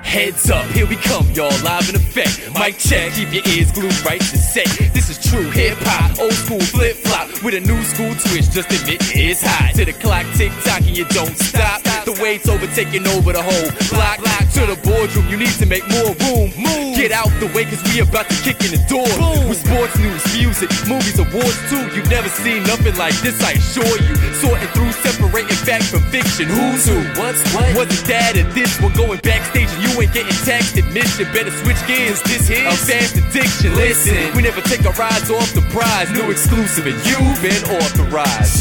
Heads up, here we come, y'all, live in effect. Mic check, keep your ears glued right to set. This is true hip-hop, old school flip-flop with a new school twist, just admit it's hot. To the clock tick-tock and you don't stop. The wait's overtaking over the whole block. To the boardroom, you need to make more room. Get out the way, cause we about to kick in the door. With sports news, music, movies, awards too. You've never seen nothing like this, I assure you. Sorting through, separating fact from fiction. Who's who? What's what? What's the dad of this one? Going backstage and you ain't getting taxed admission. Better switch gears, this here's a fast addiction. Listen, we never take our rides off the prize. New exclusive and you've been authorized.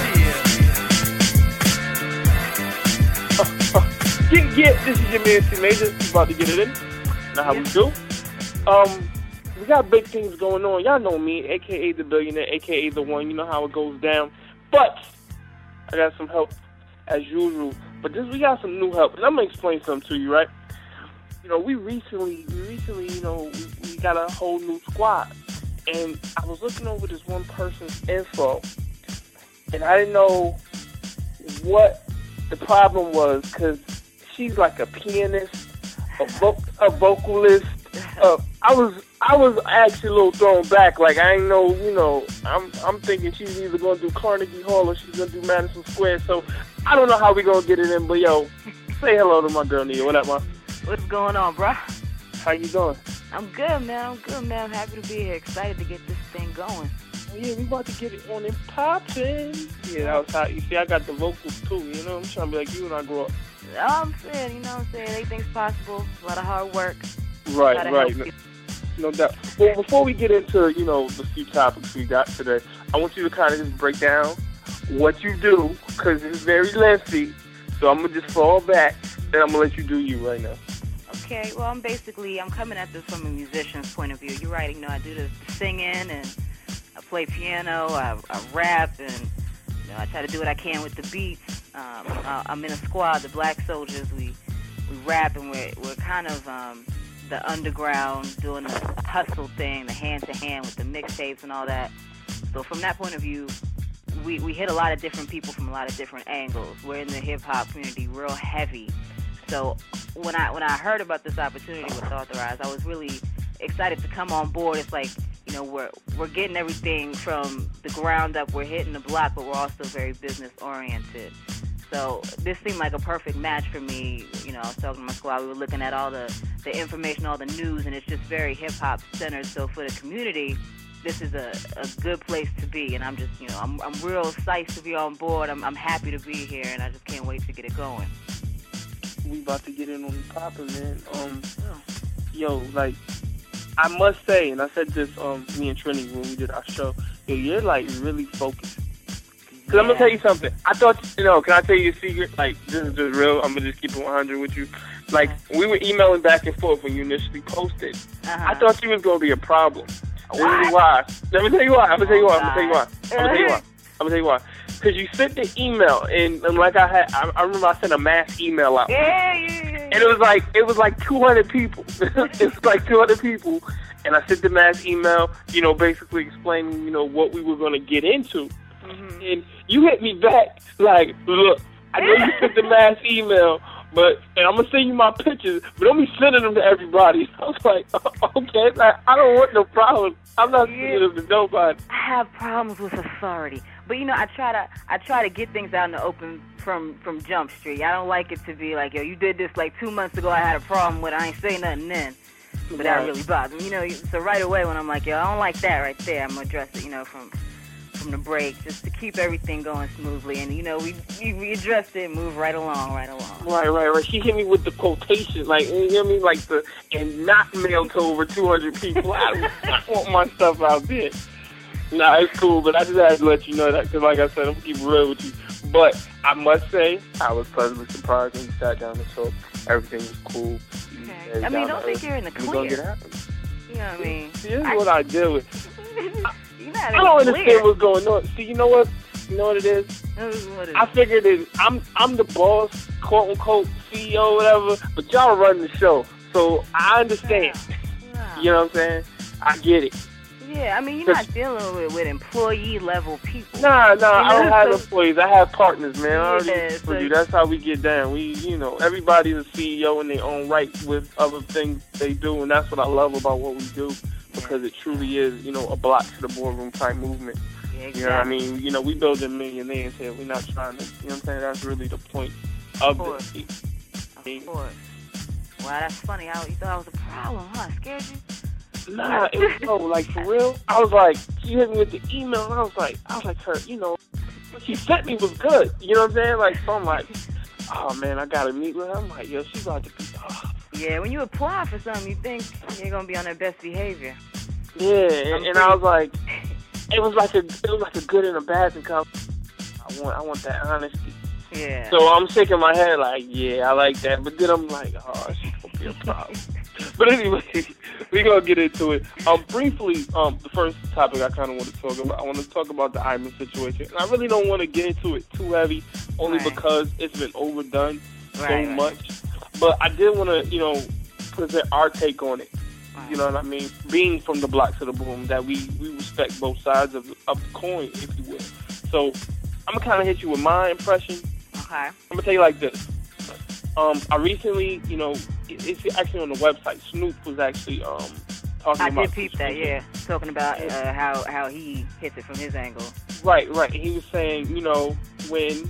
This is your man C Major. He's about to get it in. Now how we do? We got big things going on. Y'all know me, aka the billionaire, aka the one. You know how it goes down. But I got some help as usual. But we got some new help, and I'm gonna explain something to you, right? You know, we recently, you know, we got a whole new squad, and I was looking over this one person's info, and I didn't know what the problem was, because she's like a pianist, a vocalist. I was actually a little thrown back. Like, I ain't know, you know, I'm thinking she's either gonna do Carnegie Hall or she's gonna do Madison Square. So I don't know how we gonna get it in. But yo, say hello to my girl Nia. What up, ma? What's going on, bro? How you doing? I'm good, man. I'm happy to be here. Excited to get this thing going. Oh, yeah, we about to get it on and poppin'. Yeah, that was hot. You see, I got the vocals too. You know, I'm trying to be like you when I grow up. I'm saying, you know what I'm saying? Anything's possible. A lot of hard work. Right. No doubt. Well, before we get into, you know, the few topics we got today, I want you to kind of just break down what you do, because it's very lengthy. So I'm going to just fall back, and I'm going to let you do you right now. Okay, well, I'm coming at this from a musician's point of view. You're right, you know, I do the singing, and I play piano, I rap, and, you know, I try to do what I can with the beats. I'm in a squad, the Black Soldiers. We rap, and we're kind of the underground, doing the hustle thing, the hand-to-hand with the mixtapes and all that. So from that point of view, we hit a lot of different people from a lot of different angles. We're in the hip-hop community real heavy. So when I heard about this opportunity with Authorized, I was really excited to come on board. It's like, you know, we're getting everything from the ground up. We're hitting the block, but we're also very business-oriented. So this seemed like a perfect match for me. You know, I was talking to my squad. We were looking at all the information, all the news, and it's just very hip-hop centered. So for the community, this is a good place to be. And I'm just, you know, I'm real psyched to be on board. I'm happy to be here, and I just can't wait to get it going. We about to get in on the poppin', man. Yo, like, I must say, and I said this, me and Trini when we did our show, yo, you're like really focused. Because I'm going to tell you something. I thought, you know, can I tell you a secret? Like, this is just real. I'm going to just keep it 100 with you. Like, we were emailing back and forth when you initially posted. I thought you was going to be a problem. This is why. Let me tell you why. I'm going to tell you why. Because you sent the email, and like I remember I sent a mass email out. And it was like 200 people. It was like 200 people. And I sent the mass email, you know, basically explaining, you know, what we were going to get into. And you hit me back like, look, I know you sent the mass email, and I'm going to send you my pictures, but don't be sending them to everybody. I was like, okay, like, I don't want no problems. I'm not sending them to nobody. I have problems with authority. But, you know, I try to get things out in the open from Jump Street. I don't like it to be like, yo, you did this like 2 months ago, I had a problem with it. I ain't say nothing then. But that really bothers me. You know, so right away when I'm like, yo, I don't like that right there, I'm going to address it, you know, from the break, just to keep everything going smoothly. And, you know, we addressed it and moved right along. Right. She hit me with the quotation, like, you know what I mean? Like, and not mailed to over 200 people. I want my stuff out there. Nah, it's cool, but I just had to let you know that, because like I said, I'm going to keep it real with you. But I must say, I was pleasantly surprised when we sat down and talked. Everything was cool. Okay. I mean, I don't think you're in the clear. We're going to get it happen. You know what I mean? See, this is what I deal with. I don't understand what's going on. See, you know what? You know what it is? What is I figured I'm the boss, quote unquote CEO, whatever. But y'all run the show, so I understand. Yeah. You know what I'm saying? I get it. Yeah, I mean, you're not dealing with employee level people. Nah, you know, I don't have employees. I have partners, man. I Yeah, already told you, that's how we get down. Everybody's a CEO in their own right with other things they do, and that's what I love about what we do, because it truly is, a block to the boardroom type movement. Yeah, exactly. You know what I mean? We building millionaires here. We're not trying to, you know what I'm saying? That's really the point of this. Of course. Wow, that's funny. How you thought I was a problem, huh? Scared you? Nah, it was like, for real. I was like, she hit me with the email, and I was like, her, what she sent me was good. You know what I'm saying? Like, so I'm like, oh man, I gotta meet with her. I'm like, yo, she's about to be tough. Yeah, when you apply for something, you think you're gonna be on their best behavior. Yeah, and I was like, it was like a good and a bad thing. Cause I want that honesty. Yeah. So I'm shaking my head like, yeah, I like that. But then I'm like, oh, she's gonna be a problem. But anyway, we're going to get into it. Briefly, the first topic I kind of want to talk about, I want to talk about the Iman situation. And I really don't want to get into it too heavy, only because it's been overdone so much. But I did want to, present our take on it. You know what I mean? Being from the block to the boom, that we respect both sides of the coin, if you will. So I'm going to kind of hit you with my impression. Okay. I'm going to tell you like this. I recently, it's actually on the website. Snoop was actually talking about. I did peep that, yeah. Talking about how he hits it from his angle. Right. He was saying, when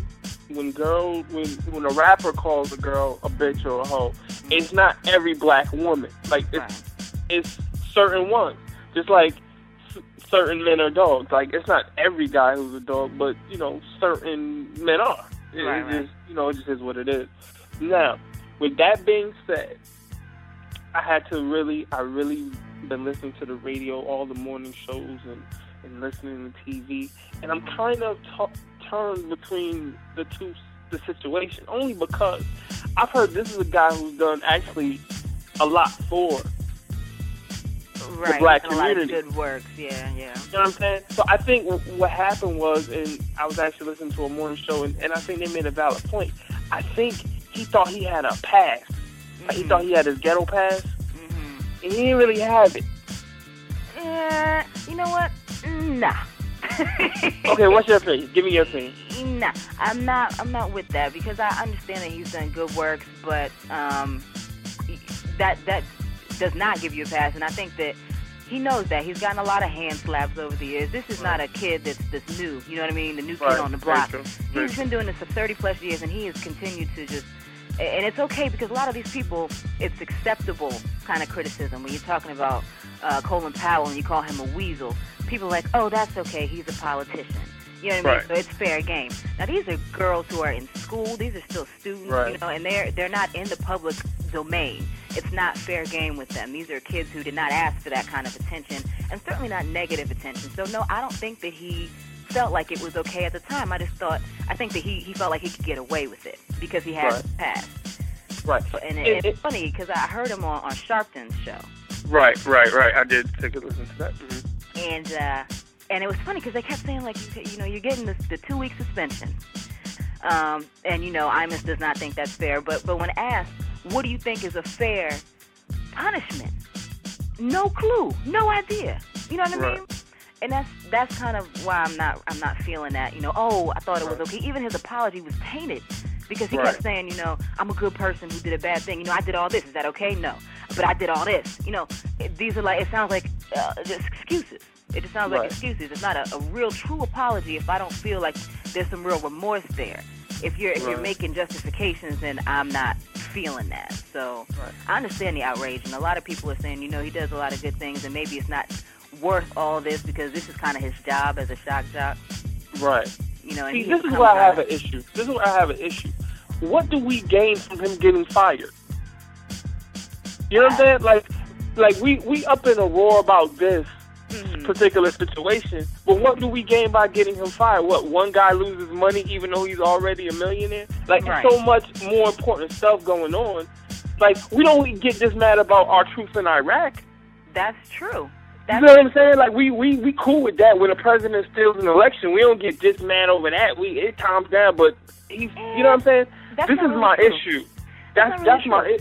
a rapper calls a girl a bitch or a hoe, it's not every black woman. Like it's certain ones. Just like certain men are dogs. Like it's not every guy who's a dog, but certain men are. It just is what it is. Now, with that being said, I really been listening to the radio, all the morning shows, and listening to TV, and I'm kind of turned between the situation, only because I've heard this is a guy who's done actually a lot for the black community. A lot of good works, yeah. You know what I'm saying? So I think what happened was, and I was actually listening to a morning show, and I think they made a valid point. I think he thought he had a pass. Mm-hmm. Like he thought he had his ghetto pass. Mm-hmm. And he didn't really have it. You know what? Nah. Okay, what's your opinion? Give me your opinion. Nah, I'm not with that, because I understand that he's done good works, but that does not give you a pass, and I think that he knows that. He's gotten a lot of hand slaps over the years. This is not a kid that's new, you know what I mean? The new kid on the block. He's been doing this for 30-plus years, and he has continued to just... And it's okay, because a lot of these people, it's acceptable kind of criticism. When you're talking about Colin Powell and you call him a weasel, people are like, oh, that's okay, he's a politician. You know what I mean? So it's fair game. Now, these are girls who are in school. These are still students, and they're not in the public domain. It's not fair game with them. These are kids who did not ask for that kind of attention, and certainly not negative attention. So, no, I don't think that he felt like it was okay at the time. I think that he felt like he could get away with it because he had passed. Right. And it's funny, because I heard him on Sharpton's show. Right. I did take a listen to that. Mm-hmm. And it was funny, because they kept saying, like, you're getting the 2-week suspension. And, Imus does not think that's fair. But when asked, what do you think is a fair punishment? No clue. No idea. You know what I mean? And that's kind of why I'm not feeling that, I thought it was okay. Even his apology was tainted, because he kept saying, I'm a good person who did a bad thing. I did all this. Is that okay? No. But I did all this. These are it sounds like just excuses. It just sounds like excuses. It's not a real true apology if I don't feel like there's some real remorse there. If you're making justifications, then I'm not feeling that. So I understand the outrage, and a lot of people are saying, he does a lot of good things, and maybe it's not worth all this, because this is kind of his job as a shock jock. Right. And see, this is where I have an issue. What do we gain from him getting fired? You know what I'm saying? Like we up in a roar about this particular situation, but what do we gain by getting him fired? What, one guy loses money even though he's already a millionaire? Like, there's so much more important stuff going on. Like, we don't get this mad about our troops in Iraq. That's true. You know what I'm saying? Like, we cool with that. When a president steals an election, we don't get this mad over that. It calms down, but you know what I'm saying? This is my issue. That's my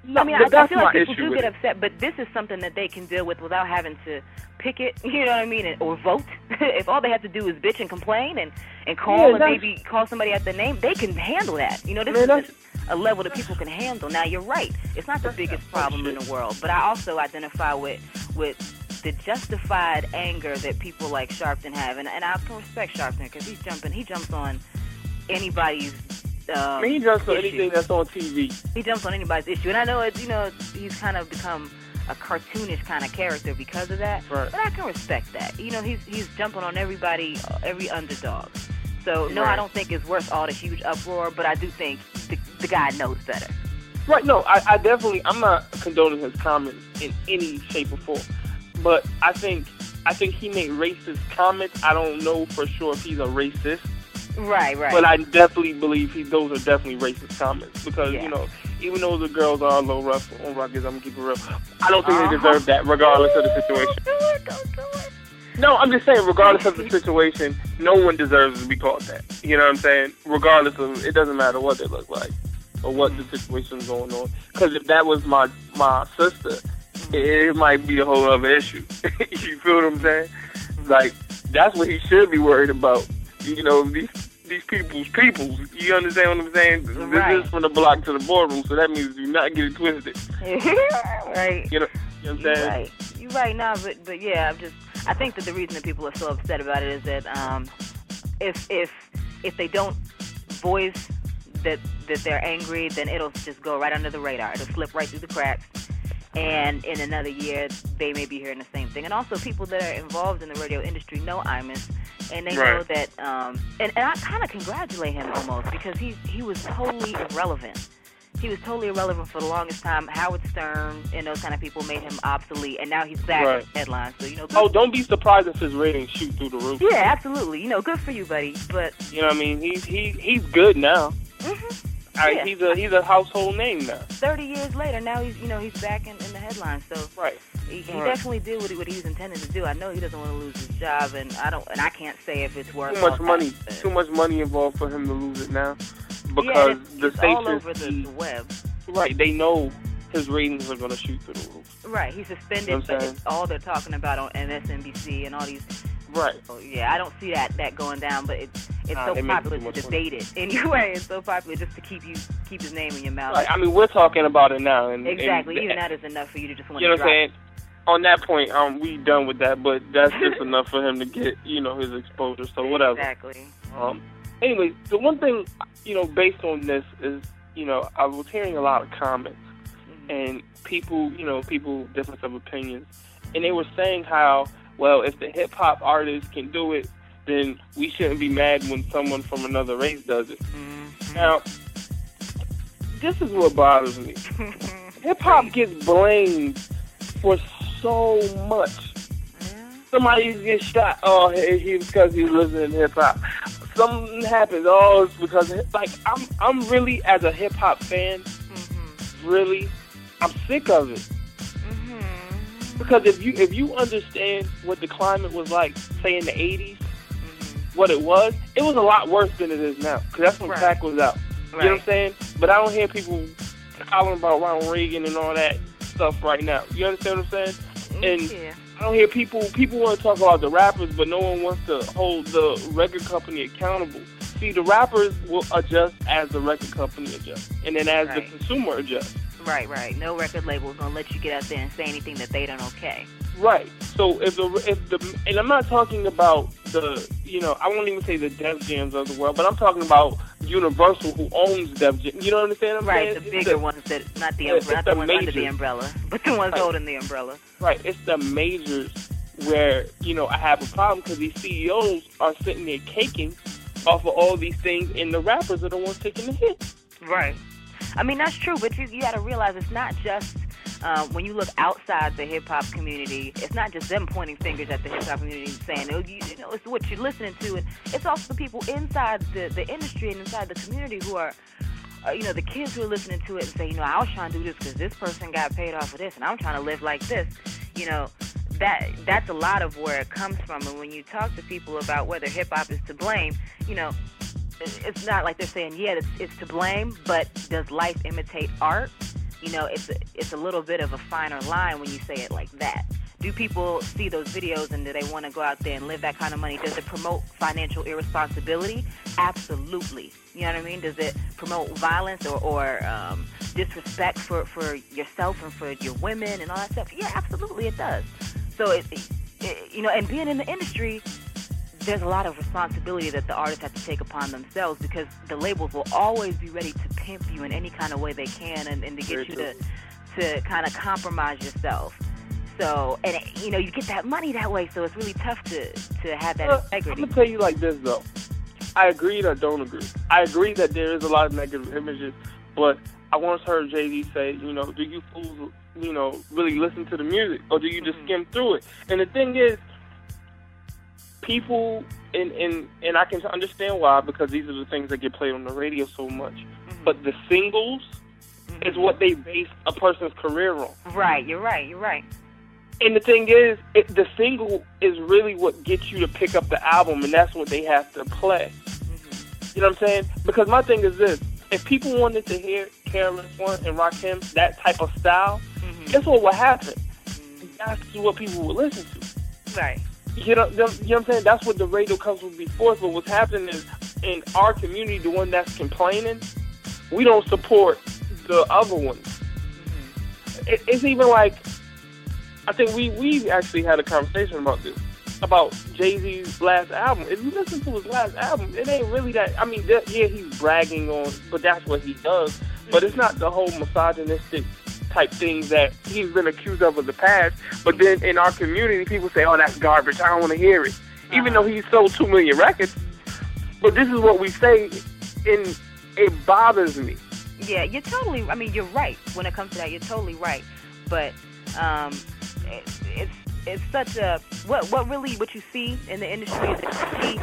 No, I mean, but I that's feel like my people issue do with get it. upset, but this is something that they can deal with without having to picket, you know what I mean, or vote. If all they have to do is bitch and complain and call and maybe call somebody out their name, they can handle that. You know, this is a level that people can handle. Now, you're right. It's not the biggest problem in the world, but I also identify with the justified anger that people like Sharpton have, and I can respect Sharpton because he jumps on anybody's he jumps on anything that's on TV. He jumps on anybody's issue, and I know it's, you know, he's kind of become a cartoonish kind of character because of that. Right. But I can respect that. You know, he's jumping on everybody, every underdog. So no, I don't think it's worth all the huge uproar, but I do think the guy knows better. Right. No, I definitely. I'm not condoning his comments in any shape or form, but I think he made racist comments. I don't know for sure if he's a racist. Right. But I definitely believe those are definitely racist comments because, you know, even though the girls are a little rough on Ruckus, I'm going to keep it real, I don't think they deserve that regardless of the situation. Don't do it. No, I'm just saying regardless of the situation, no one deserves to be called that. You know what I'm saying? Regardless of, it doesn't matter what they look like or what the situation's going on. Because if that was my sister, it might be a whole other issue. You feel what I'm saying? Like, that's what he should be worried about. You know, these people's. You understand what I'm saying? Right. This is from the block to the boardroom, so that means do not get it twisted. Right. You know what I'm saying? You're right. No, but yeah, I think that the reason that people are so upset about it is that if they don't voice that they're angry, then it'll just go right under the radar. It'll slip right through the cracks. And in another year, they may be hearing the same thing. And also, people that are involved in the radio industry know Imus, and they know that. And I kind of congratulate him almost because he was totally irrelevant. He was totally irrelevant for the longest time. Howard Stern and those kind of people made him obsolete, and now he's back in headlines. So, you know. Oh, don't be surprised if his ratings shoot through the roof. Yeah, absolutely. You know, good for you, buddy. But you know what I mean? He's good now. Mm-hmm. He's a household name now. 30 years later, now he's back in the headlines. So he definitely did what he was intending to do. I know he doesn't want to lose his job, and I can't say if it's worth too much money involved for him to lose it now because the it's all over the web. Right, they know his ratings are going to shoot through the roof. Right, he's suspended, you know but it's all they're talking about on MSNBC and all these. Right. So, yeah, I don't see that going down, but it's so popular to debate it. Anyway, it's so popular just to keep his name in your mouth. Right. I mean, we're talking about it now. Exactly. Even that is enough for you to just want to You know what I'm saying? it. On that point, we done with that, but that's just enough for him to get, you know, his exposure. So whatever. Exactly. Anyway, the one thing, you know, based on this is, you know, I was hearing a lot of comments and people difference of opinions, and they were saying how, well, if the hip-hop artist can do it, then we shouldn't be mad when someone from another race does it. Now, this is what bothers me. Hip-hop gets blamed for so much. Somebody gets shot, because he's listening to hip-hop. Something happens, it's because, like, I'm really, as a hip-hop fan, really, I'm sick of it. Because if you understand what the climate was like, say in the 80s, what it was a lot worse than it is now. Because that's when crack was out. You know what I'm saying? But I don't hear people hollering about Ronald Reagan and all that stuff right now. You understand what I'm saying? And I don't hear people want to talk about the rappers, but no one wants to hold the record company accountable. See, the rappers will adjust as the record company adjusts, and then as the consumer adjusts. Right. No record label is gonna let you get out there and say anything that they don't okay. Right. So if the and I'm not talking about the, you know, I won't even say the Def Jams of the world, but I'm talking about Universal, who owns Def Jam. You know what I'm saying? Right. The bigger ones that not the umbrella, not the ones under the umbrella, but the ones holding the umbrella. Right. It's the majors where, you know, I have a problem because these CEOs are sitting there caking off of all these things, and the rappers are the ones taking the hit. Right. I mean, that's true, but you got to realize it's not just when you look outside the hip-hop community, it's not just them pointing fingers at the hip-hop community and saying, you know, it's what you're listening to. It's also the people inside the industry and inside the community who are, you know, the kids who are listening to it and say, you know, I was trying to do this because this person got paid off of this, and I'm trying to live like this. You know, that's a lot of where it comes from. And when you talk to people about whether hip-hop is to blame, you know, it's not like they're saying, yeah, it's to blame, but does life imitate art? it's a little bit of a finer line when you say it like that. Do people see those videos and do they want to go out there and live that kind of money? Does it promote financial irresponsibility? Absolutely. You know what I mean? Does it promote violence or disrespect for yourself and for your women and all that stuff? Yeah, absolutely it does. So, and being in the industry, there's a lot of responsibility that the artists have to take upon themselves because the labels will always be ready to pimp you in any kind of way they can and to get you to kind of compromise yourself. So, and you get that money that way, so it's really tough to have that integrity. I'm going to tell you like this, though. I agree or don't agree. I agree that there is a lot of negative images, but I once heard Jay-Z say, do you fools, really listen to the music, or do you just skim through it? And the thing is, people, and I can understand why, because these are the things that get played on the radio so much, but the singles is what they base a person's career on. Right, you're right. And the thing is, the single is really what gets you to pick up the album, and that's what they have to play. You know what I'm saying? Because my thing is this. If people wanted to hear KRS-One and Rakim, that type of style, guess what would happen? That's what people would listen to. Right. You know what I'm saying? That's what the radio comes with before. But what's happening is, in our community, the one that's complaining, we don't support the other ones. It's even like, I think we actually had a conversation about this, about Jay-Z's last album. If you listen to his last album, it ain't really that. I mean, yeah, he's bragging on, but that's what he does. But it's not the whole misogynistic type things that he's been accused of the past. But then in our community, people say, "Oh, that's garbage. I don't want to hear it," even though he sold 2 million records. But this is what we say, and it bothers me. Yeah, you're right. When it comes to that, you're totally right. But it's such a what you see in the industry is that you see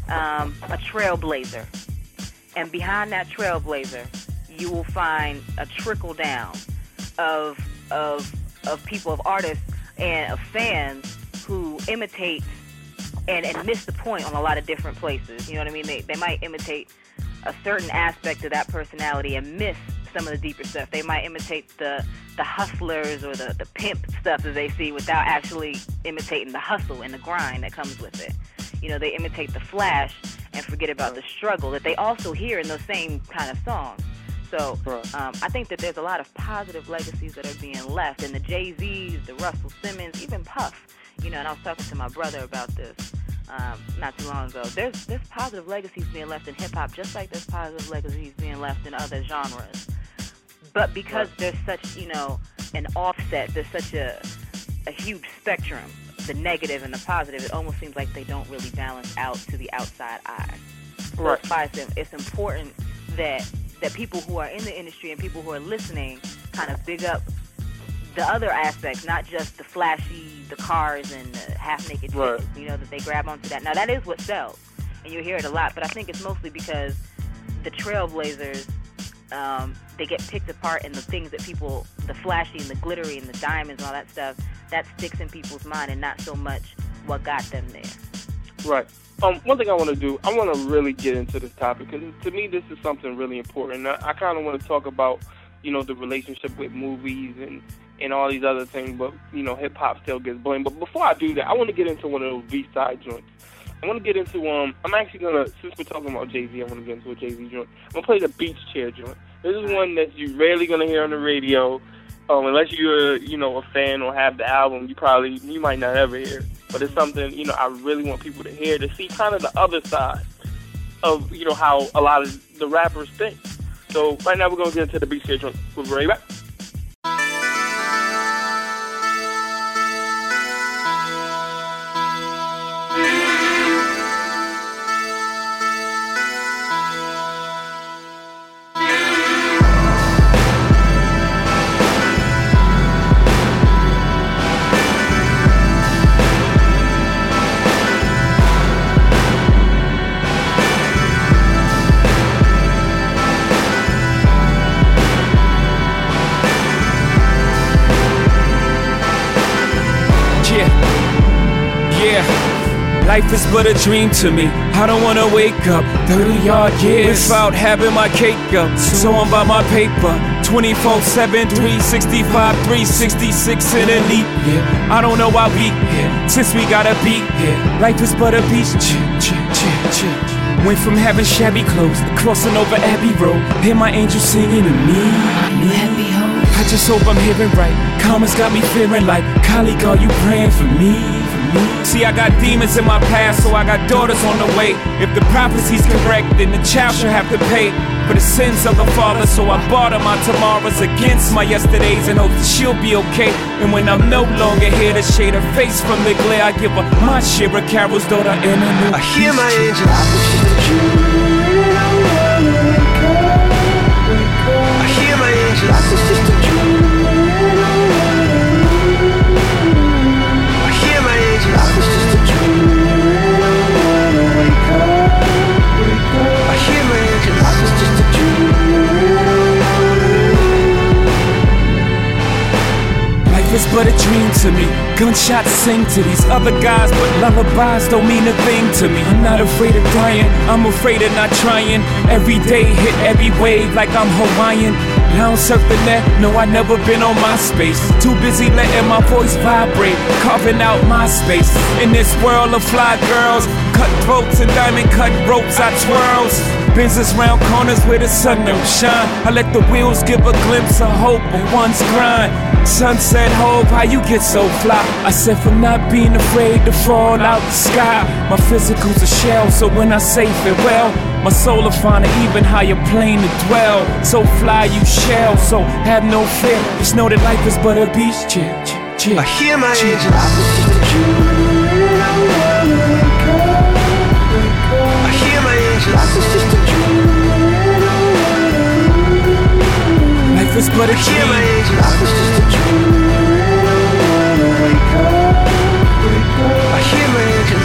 a trailblazer, and behind that trailblazer you will find a trickle down of people, of artists and of fans who imitate and miss the point on a lot of different places. You know what I mean? They might imitate a certain aspect of that personality and miss some of the deeper stuff. They might imitate the hustlers or the pimp stuff that they see without actually imitating the hustle and the grind that comes with it. They imitate the flash and forget about the struggle that they also hear in those same kind of songs. So I think that there's a lot of positive legacies that are being left. And the Jay-Z's, the Russell Simmons, even Puff, and I was talking to my brother about this not too long ago. There's positive legacies being left in hip-hop, just like there's positive legacies being left in other genres. But because there's such, an offset, there's such a huge spectrum, the negative and the positive, it almost seems like they don't really balance out to the outside eye. Right. So it's important that people who are in the industry and people who are listening kind of big up the other aspects, not just the flashy, the cars and the half-naked chicks, that they grab onto that. Now, that is what sells, and you hear it a lot, but I think it's mostly because the trailblazers, they get picked apart, and the things that people, the flashy and the glittery and the diamonds and all that stuff, that sticks in people's mind and not so much what got them there. Right. One thing I want to do, I want to really get into this topic, because to me this is something really important. I kind of want to talk about, the relationship with movies and all these other things, but, hip-hop still gets blamed. But before I do that, I want to get into one of those B-side joints. I want to get into, I'm actually going to, since we're talking about Jay-Z, I want to get into a Jay-Z joint. I'm going to play the Beach Chair joint. This is one that you're rarely going to hear on the radio, unless you're, a fan or have the album, you might not ever hear it. But it's something, I really want people to hear, to see kind of the other side of, how a lot of the rappers think. So right now we're going to get into the Beach Chair joint. We'll be right back. Life is but a dream to me. I don't wanna wake up 30-odd years without having my cake up. So I'm by my paper 24/7, 365, 366 in a leap. Yeah, I don't know why we here since we gotta be here. Life is but a beach. Went from having shabby clothes to crossing over Abbey Road. Hear my angel singing to me. I just hope I'm hearing right. Karma's got me feeling like, colleague, are you praying for me? See, I got demons in my past, so I got daughters on the way. If the prophecy's correct, then the child should have to pay for the sins of the father. So I barter my tomorrows against my yesterdays and hope that she'll be okay. And when I'm no longer here to shade her face from the glare, I give her my share of carols, daughter, and a new. I hear my angels. I hear my angels. I hear my angels. I hear my angels. Life is but a dream to me. Gunshots sing to these other guys, but lullabies don't mean a thing to me. I'm not afraid of dying, I'm afraid of not trying. Every day hit every wave like I'm Hawaiian. I don't surf the net, no, I never been on MySpace. Too busy letting my voice vibrate, carving out my space. In this world of fly girls, cutthroats and diamond cut ropes, I twirls. Business round corners where the sun don't shine. I let the wheels give a glimpse of hope in one's grind. Sunset hope, how you get so fly? I said from not being afraid to fall out the sky. My physical's a shell, so when I say farewell, my soul will find an even higher plane to dwell. So fly you shall, so have no fear. Just know that life is but a beach chair. I hear my angels. I hear my angels. Life is but a I hear my angels. I hear my angels.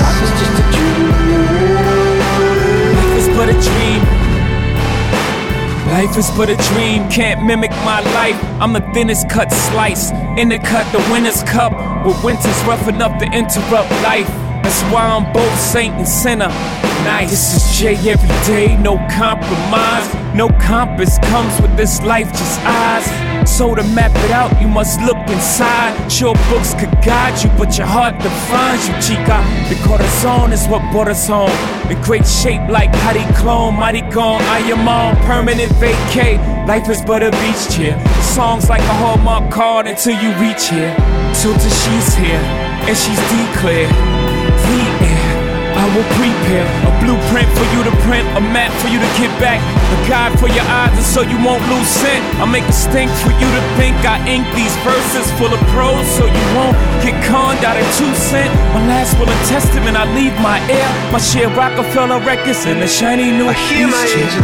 Life is but a dream. Life is but a dream, can't mimic my life. I'm the thinnest cut slice, in the cut, the winner's cup. With winter's rough enough to interrupt life. That's why I'm both saint and sinner. Nice. This is Jay every day, no compromise. No compass comes with this life, just eyes. So to map it out, you must look inside. Sure, books could guide you, but your heart defines you, chica. The corazon is what brought us home. In great shape like Hadi Clone, Mighty Gone, I am on permanent vacay. Life is but a beach chair. Songs like a Hallmark card until you reach here. So till she's here, and she's declared the air. I will prepare a blueprint for you to print, a map for you to get back, a guide for your eyes and so you won't lose scent. I make a stink for you to think. I ink these verses full of prose so you won't get conned out of 2 cents. My last will and testament, I leave my heir, my share Rockefeller records and the shiny new I hear my angels.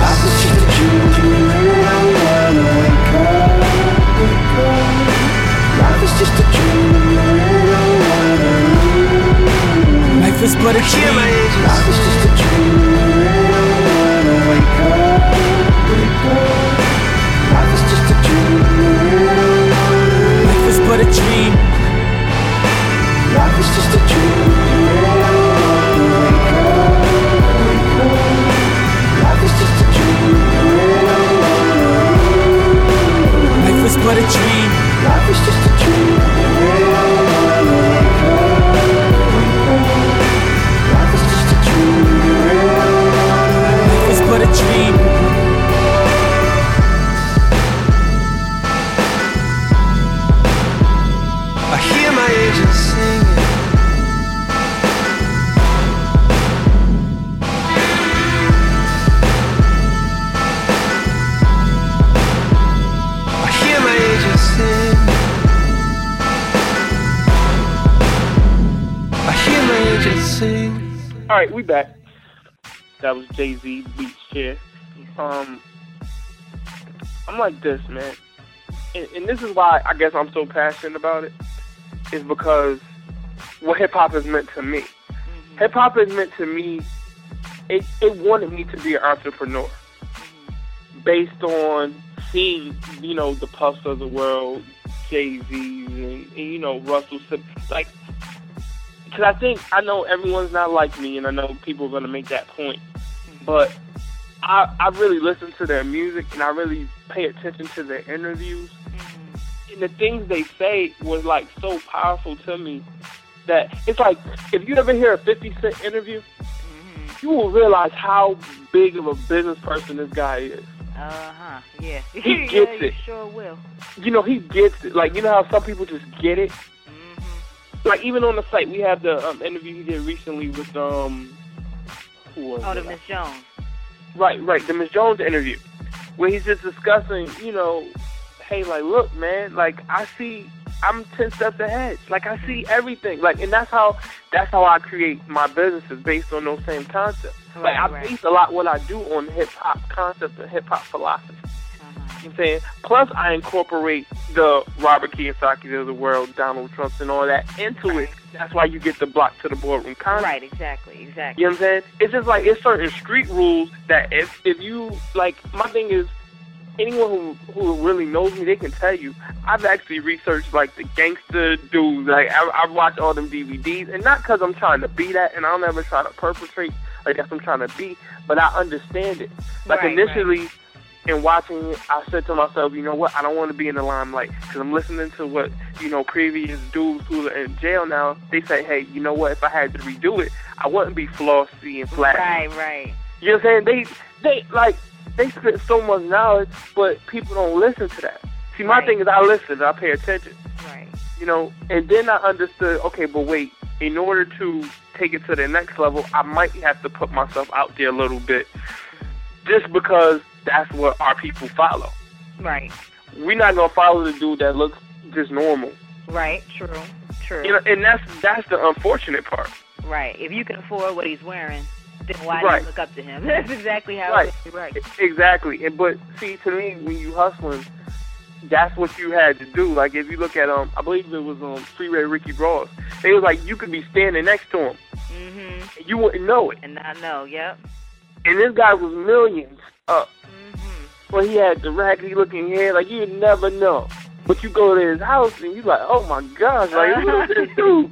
Life is just a dream. Life is but a dream. Hear my angels. Life is just a dream. Wake up, wake up. Life is just a dream. Life is but a dream. Life is just a dream. Wake up, wake up. Life is just a dream. Life is but a dream. Life is just a dream. But a dream. I hear my angels singing. I hear my angels sing. I hear my angels sing. All right, we back. That was Jay-Z, Beach Chair. I'm like this, man. And this is why I guess I'm so passionate about it, is because what hip-hop has meant to me. Mm-hmm. Hip-hop has meant to me, it wanted me to be an entrepreneur. Mm-hmm. Based on seeing, you know, the Puffs of the world, Jay-Z's, and you know, Russell. Like, because I know everyone's not like me, and I know people are gonna make that point, but I really listen to their music, and I really pay attention to their interviews, and the things they say was like so powerful to me that it's like if you ever hear a 50 Cent interview, you will realize how big of a business person this guy is. Yeah. He gets it. You sure will. You know, he gets it. Like, you know how some people just get it? Like, even on the site, we have the interview he did recently with, who was the it? Miss Jones. Right, the Miss Jones interview, where he's just discussing, you know, hey, like, look, man, like, I'm 10 steps ahead. Like, I see everything. Like, and that's how I create my businesses, based on those same concepts. Like, I base a lot what I do on hip-hop concepts and hip-hop philosophy. You know what I'm saying? Plus, I incorporate the Robert Kiyosaki of the world, Donald Trump, and all that into it. That's why you get the block to the boardroom concept. Right, exactly. You know what I'm saying? It's just like, it's certain street rules that if you, like, my thing is, anyone who really knows me, they can tell you, I've actually researched, like, the gangster dudes. Like, I've watched all them DVDs, and not because I'm trying to be that, and I'll never try to perpetrate, like, that's what I'm trying to be, but I understand it. Like, initially, in watching it, I said to myself, you know what, I don't want to be in the limelight, because I'm listening to what, you know, previous dudes who are in jail now, they say, hey, you know what, if I had to redo it, I wouldn't be flossy and flashy. Right. You know what I'm saying? They spit so much knowledge, but people don't listen to that. See, my thing is I listen, I pay attention. Right. You know, and then I understood, okay, but wait, in order to take it to the next level, I might have to put myself out there a little bit, just because that's what our people follow. Right. We're not going to follow the dude that looks just normal. Right, true. You know, and that's the unfortunate part. Right. If you can afford what he's wearing, then why do you look up to him? That's exactly how it is. Right. Exactly. But see, to me, when you hustling, that's what you had to do. Like, if you look at, I believe it was Freeway Ricky Ross, they was like, you could be standing next to him. And you wouldn't know it. And I know, yep. And this guy was millions up. Well, he had the raggedy looking hair, like, you'd never know. But you go to his house, and you're like, oh my gosh, like, who is this dude?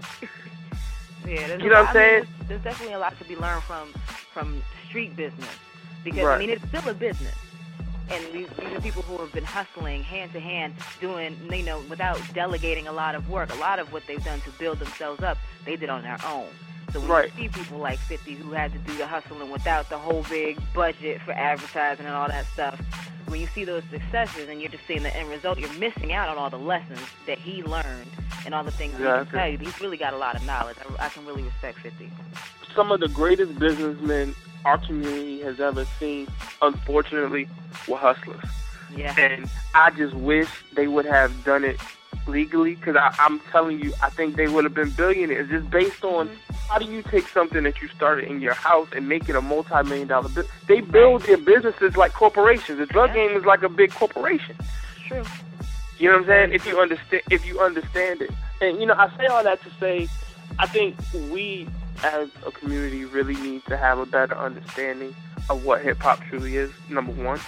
Yeah, you know what I'm saying? There's definitely a lot to be learned from street business, because I mean, it's still a business, and these are people who have been hustling hand to hand, doing, you know, without delegating a lot of work. A lot of what they've done to build themselves up, they did on their own. So when you see people like 50 who had to do the hustling without the whole big budget for advertising and all that stuff, when you see those successes and you're just seeing the end result, you're missing out on all the lessons that he learned and all the things he can tell you. He's really got a lot of knowledge. I can really respect 50. Some of the greatest businessmen our community has ever seen, unfortunately, were hustlers. Yeah. And I just wish they would have done it legally, because I'm telling you, I think they would have been billionaires, just based on how do you take something that you started in your house and make it a multi-million-dollar business. They build their businesses like corporations. The drug game is like a big corporation. True. You know what I'm saying? If you understand it. And, you know, I say all that to say, I think we as a community really need to have a better understanding of what hip-hop truly is, number one.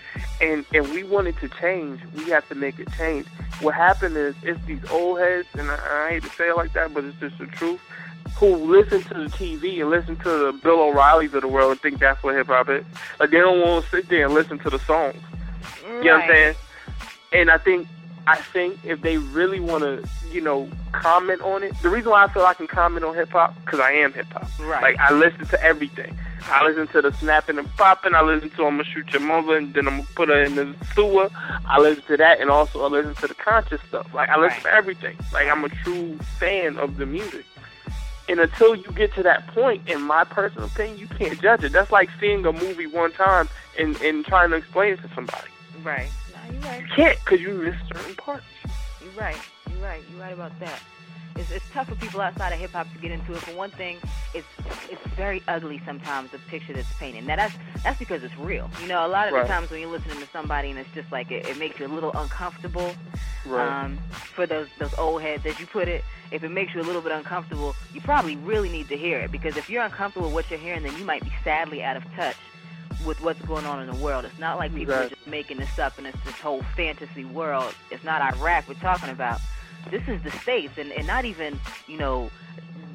And if we want it to change, we have to make it change. What happened is, it's these old heads, and I hate to say it like that, but it's just the truth, who listen to the TV and listen to the Bill O'Reillys of the world and think that's what hip-hop is. Like, they don't want to sit there and listen to the songs. You know what I'm saying? And I think if they really want to, you know, comment on it, the reason why I feel I can comment on hip-hop, because I am hip-hop. Right. Like, I listen to everything. I listen to the snapping and popping. I listen to I'm going to shoot your mother, and then I'm going to put her in the sewer. I listen to that, and also I listen to the conscious stuff. Like, I listen to everything. Like, I'm a true fan of the music. And until you get to that point, in my personal opinion, you can't judge it. That's like seeing a movie one time and trying to explain it to somebody. Right. No, you're right. You can't, because you miss certain parts. You're right. You're right about that. It's tough for people outside of hip-hop to get into it. For one thing, it's very ugly sometimes, the picture that's painted. Now, that's because it's real. You know, a lot of the times when you're listening to somebody and it's just like it makes you a little uncomfortable. Right. For those old heads, as you put it, if it makes you a little bit uncomfortable, you probably really need to hear it. Because if you're uncomfortable with what you're hearing, then you might be sadly out of touch with what's going on in the world. It's not like people are just making this up and it's this whole fantasy world. It's not Iraq we're talking about. This is the States, and not even, you know,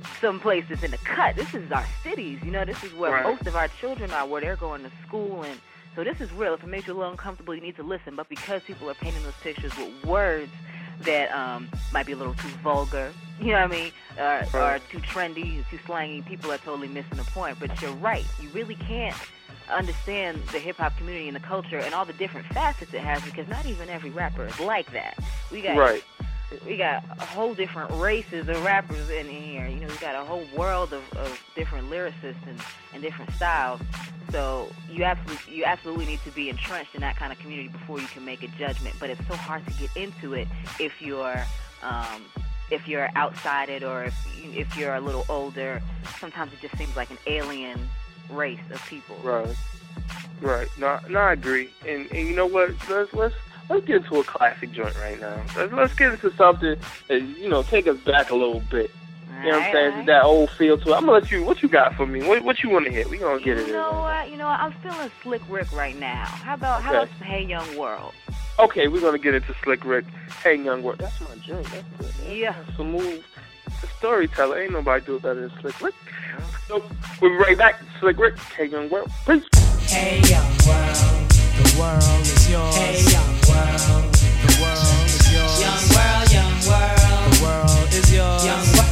some places in the cut. This is our cities. You know, this is where Right. most of our children are, where they're going to school. And so this is real. If it makes you a little uncomfortable, you need to listen. But because people are painting those pictures with words that might be a little too vulgar, you know what I mean, or too trendy, too slangy, people are totally missing the point. But you're right. You really can't understand the hip-hop community and the culture and all the different facets it has, because not even every rapper is like that. We got a whole different races of rappers in here. You know, we got a whole world of different lyricists and different styles. So you absolutely need to be entrenched in that kind of community before you can make a judgment. But it's so hard to get into it if you're outside it, or if you're a little older. Sometimes it just seems like an alien race of people. Right. No, I agree. And you know what? Let's get into a classic joint right now. Let's get into something that, take us back a little bit. You know what I'm saying? That old feel to it. I'm gonna let you. What you got for me? What you want to hit? We gonna get it. You know what? I'm feeling Slick Rick right now. How about some Hey Young World? Okay, we're gonna get into Slick Rick. Hey Young World. That's my joint. That's good. Yeah. Smooth. The storyteller. Ain't nobody do it better than Slick Rick. So we'll be right back. Slick Rick. Hey Young World. Peace. Hey Young World. The world is yours. Hey Young World. The world is yours. Young world, young world. The world is yours. Young world.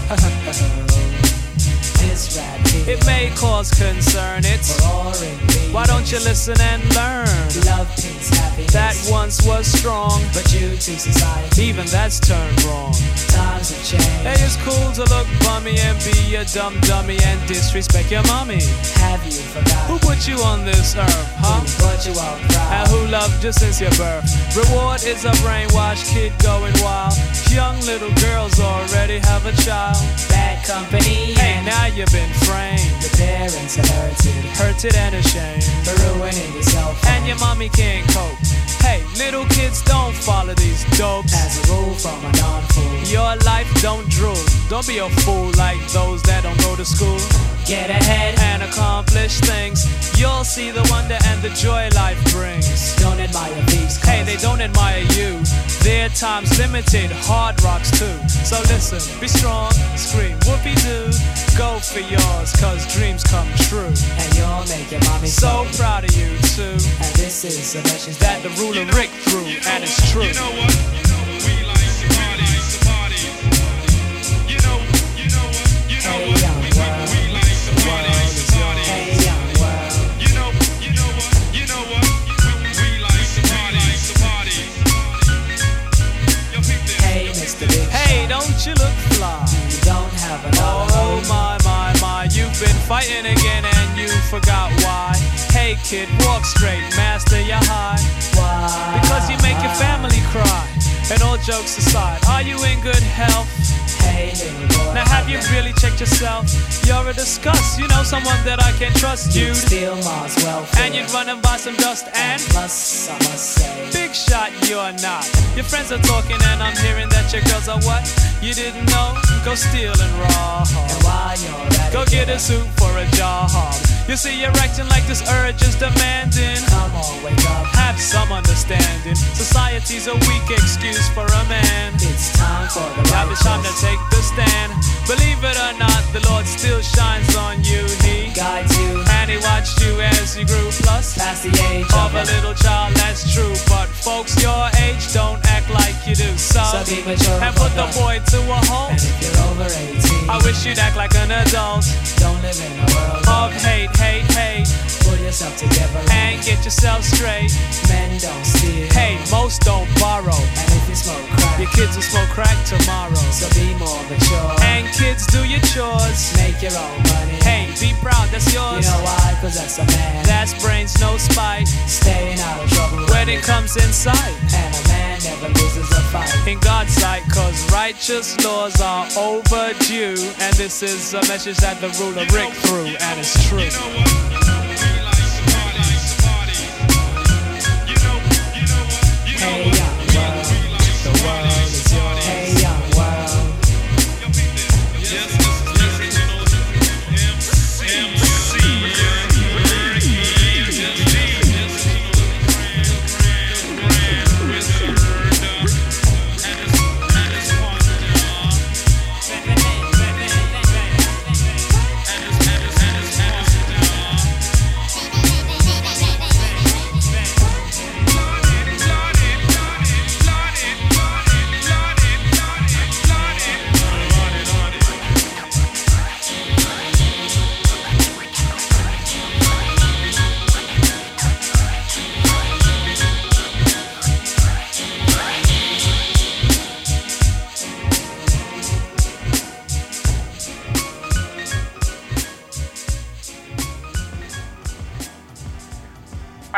This rap here. It may cause concern. It's boring. why don't you listen and learn? Love paints happiness. That once was strong, but due to society, even that's turned wrong. times have changed. Hey, it's cool to look bummy and be a dumb dummy and disrespect your mommy. Have you forgotten Who put you on this earth, huh? who brought you out proud? And who loved you since your birth? Reward is a brainwashed kid going wild. Young little girls already have a child. Bad company. Hey, and now you've been framed, the parents are hurted and ashamed, for ruining yourself. and your mommy can't cope. Hey, little kids, don't follow these dopes. As a rule from a non-fool, Your life don't drool. Don't be a fool like those that don't go to school get ahead. and accomplish things. You'll see the wonder and the joy life brings. Don't admire thieves. Hey, they don't admire you. Their time's limited, hard rocks too. So listen, be strong, scream whoopee-doo. Go for yours, cause dreams come true. And you'll make your mommy So proud of you too. And this is a message That the ruler Rick threw, and it's true. You know what? We like to party. You know what? Hey young world. We like to party. Hey young world. You know what? We like to party. Yo, peep this. Hey Mr. Big Hey, don't you look fly? You don't have another Oh my, you've been fighting again and you forgot why. Hey kid, walk straight, master your high. Why? Because you make your family cry. And all jokes aside, are you in good health? Hey little boy. Now have you really checked yourself? You're a disgust, you know someone that I can trust you. You'd steal Mars welfare. And you'd run and buy some dust and plus, I must say, big shot you're not. Your friends are talking and I'm hearing that your girls are what? You didn't know? Go steal and rob. and while you're at Go it, get a suit for a job. You see you're acting like this urge is demanding. come on, wake up. Have some understanding. Society's a weak excuse for a man. It's time for the Now it's time to righteous. take the stand. Believe it or not, the Lord still shines on you. He Guide you and he watched you as you grew. Plus, past the age of a little child, that's true. But folks your age don't act like you do. So be mature and put the but boy to a halt. And if you're over 18, I wish you'd act like an adult. don't live in a world Of hate, hate, hate, pull yourself together and get yourself straight. men don't steal. Hey, most don't borrow. And if you smoke crack, Your kids will smoke crack tomorrow. so be more mature. And kids, do your chores. Make your own money. Hey, be proud, that's you yours. know why? Cause that's a man. That's brains, no spite. Staying out of trouble When it comes inside, and a man never loses a fight. in God's sight, cause righteous laws are overdue. And this is a message that the ruler Rick threw, and it's true. You know what? We like to party. You know what? Hey young world, The world is yours. hey young world. Yo, peep this. Yes, this is the original MC.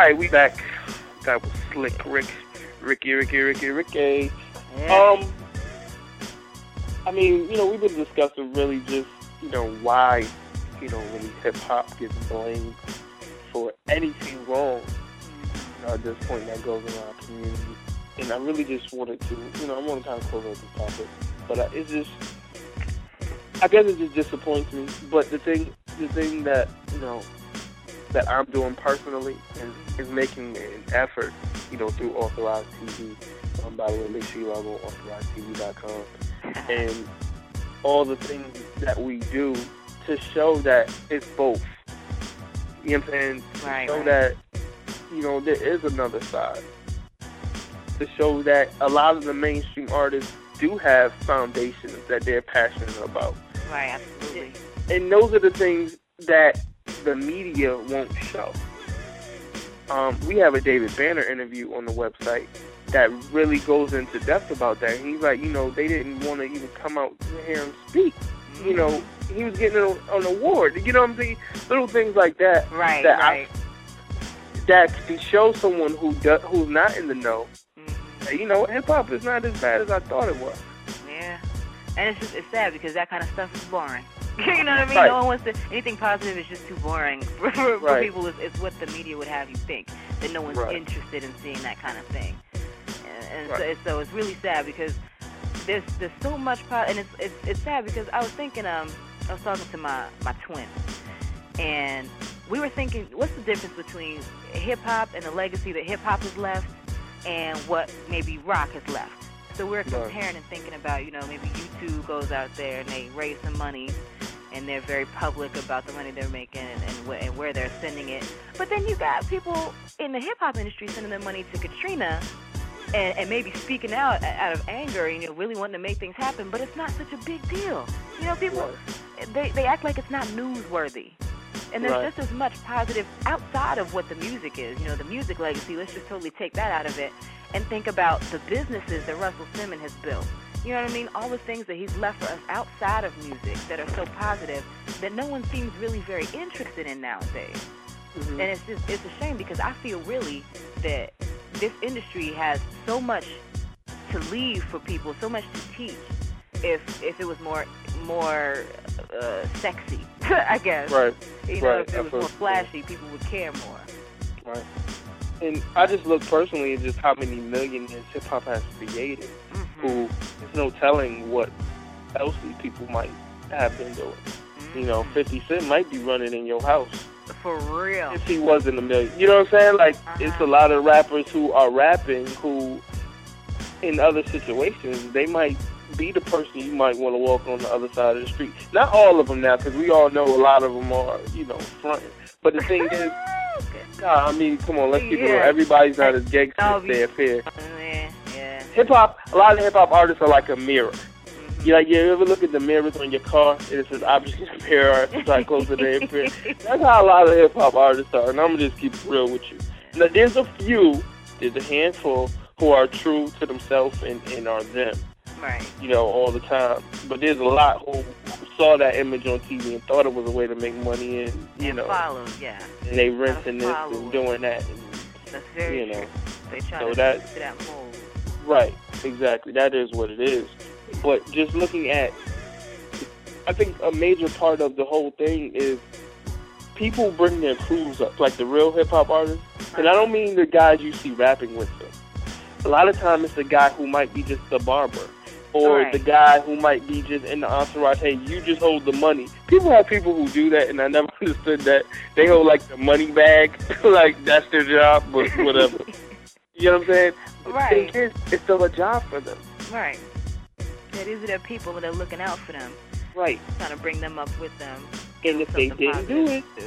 right, we back. That was Slick Ricky. Yeah. I mean, we've been discussing really just, why, really hip-hop gets blamed for anything wrong at this point that goes in our community. And I really just wanted to, I want to kind of close out this topic. But it's just, I guess it just disappoints me. But the thing that, that I'm doing personally is making an effort, through Authorized TV. By the way, make sure you log on authorizedtv.com. And all the things that we do to show that it's both. You know what I'm saying? Right, to show that, there is another side. To show that a lot of the mainstream artists do have foundations that they're passionate about. Right, absolutely. And those are the things that the media won't show. We have a David Banner interview on the website that really goes into depth about that. And he's like, they didn't want to even come out to hear him speak. He was getting an award. You know what I'm saying? Little things like that. Right, that that can show someone who's not in the know. That, hip hop is not as bad as I thought it was. Yeah, and it's sad because that kind of stuff is boring. You know what I mean? Right. No one wants to. Anything positive is just too boring for Right. people. It's what the media would have you think, that no one's Right. interested in seeing that kind of thing. And Right. so it's really sad because there's so much and it's sad because I was thinking I was talking to my twin, and we were thinking, what's the difference between hip hop and the legacy that hip hop has left and what maybe rock has left? So we're comparing and thinking about, maybe U2 goes out there and they raise some money and they're very public about the money they're making and where they're sending it. But then you got people in the hip-hop industry sending their money to Katrina and maybe speaking out of anger and really wanting to make things happen, but it's not such a big deal. People, they act like it's not newsworthy. And there's just as much positive outside of what the music is. The music legacy, let's just totally take that out of it and think about the businesses that Russell Simmons has built. You know what I mean? All the things that he's left for us outside of music that are so positive that no one seems really very interested in nowadays. Mm-hmm. And it's a shame because I feel really that this industry has so much to leave for people, so much to teach if it was more sexy, I guess. Right. If it was more flashy, people would care more. Right. And I just look personally at just how many millionaires hip-hop has created, who there's no telling what else these people might have been doing. 50 Cent might be running in your house. For real. If he wasn't a million. You know what I'm saying? Like, it's a lot of rappers who are rapping who, in other situations, they might be the person you might want to walk on the other side of the street. Not all of them now, because we all know a lot of them are, fronting. But the thing is, come on, let's keep it real. Everybody's not as gangster as they appear. Yeah. Hip-hop, a lot of hip-hop artists are like a mirror. You ever look at the mirrors on your car and it says objects in the mirror to try closer to appear? That's how a lot of hip-hop artists are, and I'm going to just keep it real with you. Now, there's a handful who are true to themselves and are them. Right. All the time. But there's a lot who saw that image on TV and thought it was a way to make money and followed, yeah. And they rinsing this and doing that. And, that's very true. They try to fit that mold. Right, exactly. That is what it is. But just looking at, I think a major part of the whole thing is people bring their crews up, like the real hip-hop artists. And I don't mean the guys you see rapping with them. A lot of time it's the guy who might be just the barber. Or the guy who might be just in the entourage, hey, you just hold the money. People have people who do that, and I never understood that. They hold, like, the money bag. Like, that's their job, but whatever. You know what I'm saying? Right. The thing is, it's still a job for them. Right. Yeah, these are their people that are looking out for them. Right. Trying to bring them up with them. And if they didn't do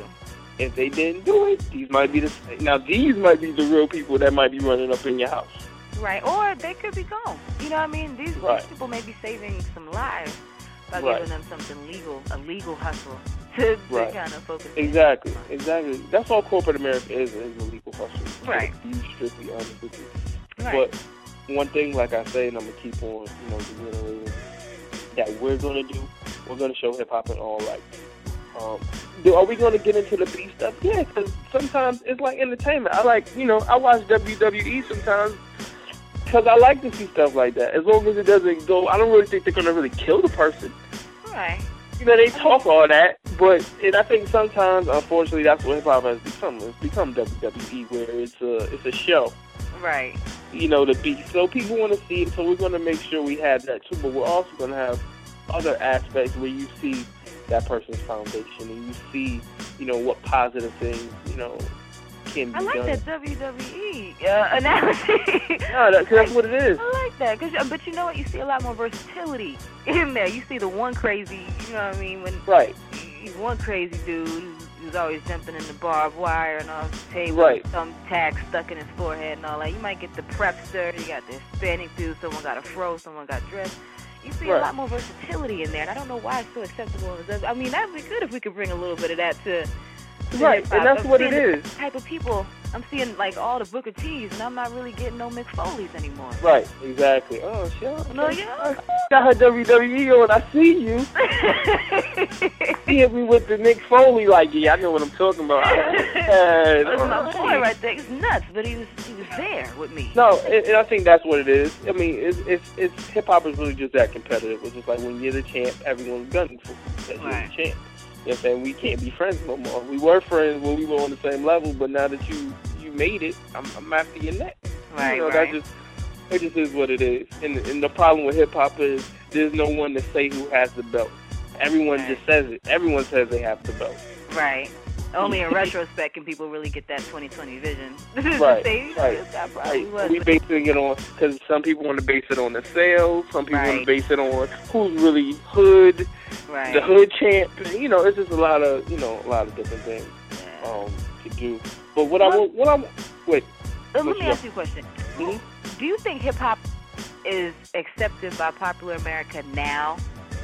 it, these might be these might be the real people that might be running up in your house. Right, or they could be gone. You know what I mean? These people may be saving some lives by giving them something legal, a legal hustle to kind of focus. Exactly. That's all corporate America is a legal hustle. Right. To be strictly honest with you. Right. But one thing, like I say, and I'm going to keep on, reiterating, that we're going to show hip-hop in all lights. Are we going to get into the beef stuff? Yeah, because sometimes it's like entertainment. I watch WWE sometimes because I like to see stuff like that. As long as it doesn't go, I don't really think they're going to really kill the person. Right. They talk all that, and I think sometimes, unfortunately, that's what hip hop has become. It's become WWE, where it's a show. Right. The beef. So people want to see it, so we're going to make sure we have that too. But we're also going to have other aspects where you see that person's foundation, and you see, what positive things, can be I like done. that WWE analogy. No, that's what it is. I like that, but you know what? You see a lot more versatility in there. You see the one crazy, you know what I mean? Right. One crazy dude who's always jumping in the barbed wire and off the table, right. With some tag stuck in his forehead and all that. You might get the prepster, you got the Hispanic dude, someone got a fro, someone got dressed. You see a lot more versatility in there, and I don't know why it's so acceptable. I mean, that'd be good if we could bring a little bit of that to right, hip-hop. and that's what it is. The type of people, I'm seeing like all the Booker T's, and I'm not really getting no Mick Foley's anymore. Right, exactly. Oh, shit. No, yeah. Got her WWE on. I see you. Hit me with the Mick Foley, like, yeah, I know what I'm talking about. That's my boy right there. He's nuts, but he was there with me. No, and I think that's what it is. I mean, it's hip hop is really just that competitive. It's just like when you're the champ, everyone's gunning for you. You're the champ. You know what I'm saying? We can't be friends no more. We were friends when we were on the same level, but now that you made it, I'm after your neck. Right, It just is what it is. And the problem with hip hop is there's no one to say who has the belt. Everyone just says it. Everyone says they have the belt. Right. Only in retrospect can people really get that 2020 vision. Right. That probably was. We basing it on, because some people want to base it on the sales, some people want to base it on who's really hood, the hood champ. It's just a lot of different things to do. But let me ask you a question. Mm-hmm. Do you think hip hop is accepted by popular America now?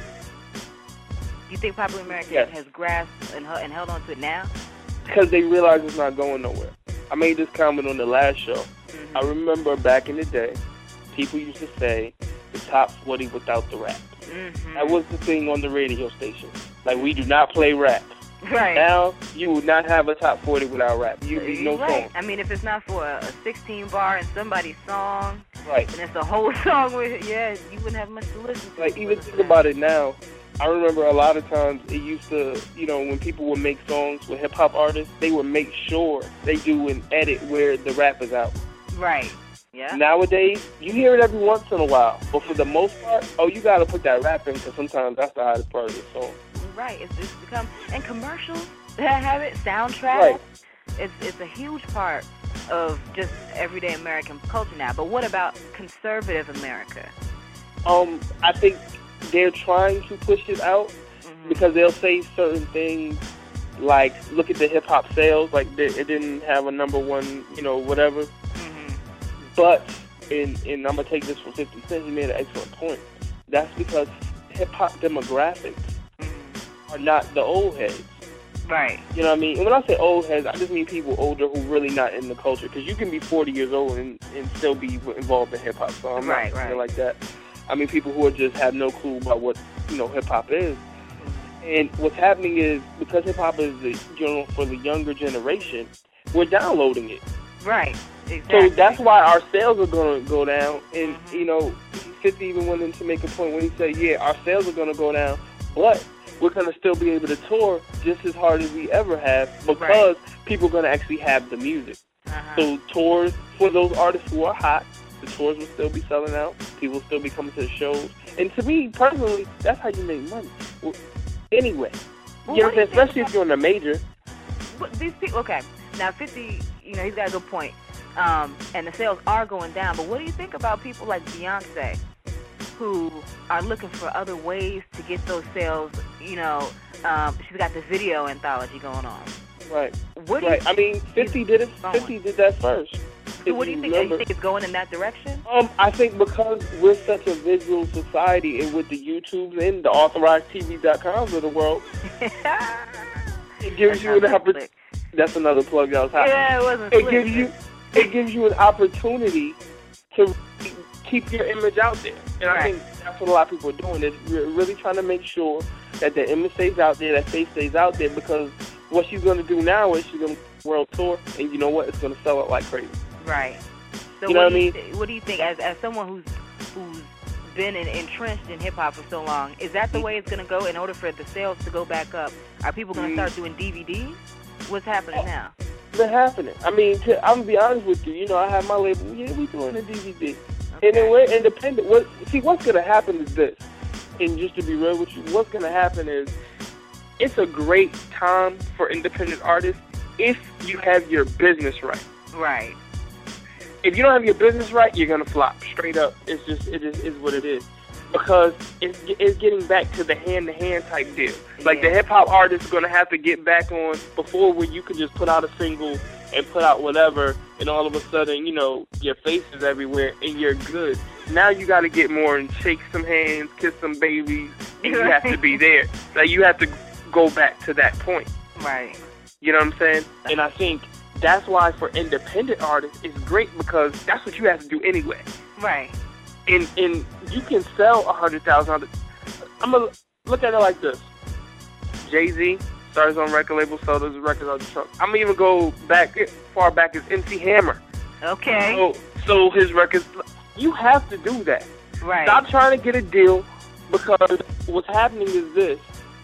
Do you think popular America has grasped and held on to it now? Because they realize it's not going nowhere. I made this comment on the last show. Mm-hmm. I remember back in the day, people used to say the top 40 without the rap. Mm-hmm. That was the thing on the radio station. Like, we do not play rap. Right. Now, you would not have a top 40 without rap. You'd be no song. I mean, if it's not for a 16 bar in somebody's song, right, and it's a whole song with you wouldn't have much to listen to. Like, even think about it now. I remember a lot of times it used to, when people would make songs with hip-hop artists, they would make sure they do an edit where the rap is out. Right. Yeah. Nowadays, you hear it every once in a while. But for the most part, you got to put that rap in, because sometimes that's the hottest part of the song. Right. It's become, and commercials that have it, soundtracks. Right. It's a huge part of just everyday American culture now. But what about conservative America? I think they're trying to push it out because they'll say certain things like, look at the hip-hop sales, like it didn't have a number one, whatever. Mm-hmm. But, and I'm going to take this from 50 Cent, he made an excellent point. That's because hip-hop demographics are not the old heads. Right. You know what I mean? And when I say old heads, I just mean people older who really not in the culture. Because you can be 40 years old and still be involved in hip-hop. So I'm not saying like that. I mean, people who just have no clue about what, hip-hop is. And what's happening is, because hip-hop is, for the younger generation, we're downloading it. Right, exactly. So that's why our sales are going to go down. And, 50 even wanted to make a point when he said, our sales are going to go down, but we're going to still be able to tour just as hard as we ever have, because people are going to actually have the music. So tours, for those artists who are hot, the tours will still be selling out. People will still be coming to the shows. And to me, personally, that's how you make money. Well, anyway, you know what I'm saying? Especially if you're in a major. These people, okay. Now, 50, he's got a good point. And the sales are going down. But what do you think about people like Beyonce, who are looking for other ways to get those sales? She's got the video anthology going on. Right. What do you I mean, 50 did it. 50 did that first. So what do you think? Do you think it's going in that direction? I think because we're such a visual society, and with the YouTubes and the authorizedtv.coms of the world, it gives you an opportunity. That's another plug that was happening. Yeah, it wasn't. It gives you an opportunity to keep your image out there. And I think that's what a lot of people are doing. Is really trying to make sure that the image stays out there, that face stays out there, because what she's going to do now is she's going to world tour, and you know what? It's going to sell out like crazy. Right. So you know what I mean? What do you think, as someone who's been entrenched in hip-hop for so long, is that the way it's going to go in order for the sales to go back up? Are people going to start doing DVDs? What's happening now? Been happening. I mean, I'm gonna be honest with you. You know, I have my label. Yeah, we doing a DVD, and then we're independent. What's gonna happen is this, and just to be real with you, what's gonna happen is it's a great time for independent artists if you have your business right. Right. If you don't have your business right, you're gonna flop straight up. It is what it is. Because it's getting back to the hand-to-hand type deal. Like, the hip-hop artist is going to have to get back on before where you could just put out a single and put out whatever, and all of a sudden, you know, your face is everywhere and you're good. Now you got to get more and shake some hands, kiss some babies, and you have to be there. Like, you have to go back to that point. Right. You know what I'm saying? And I think that's why for independent artists, it's great because that's what you have to do anyway. Right. And you can sell 100,000. I'm going to look at it like this. Jay-Z started on record label, sold his records on the trunk. I'm going to even go back far back as MC Hammer. Okay. So his records, you have to do that. Right. Stop trying to get a deal, because what's happening is this.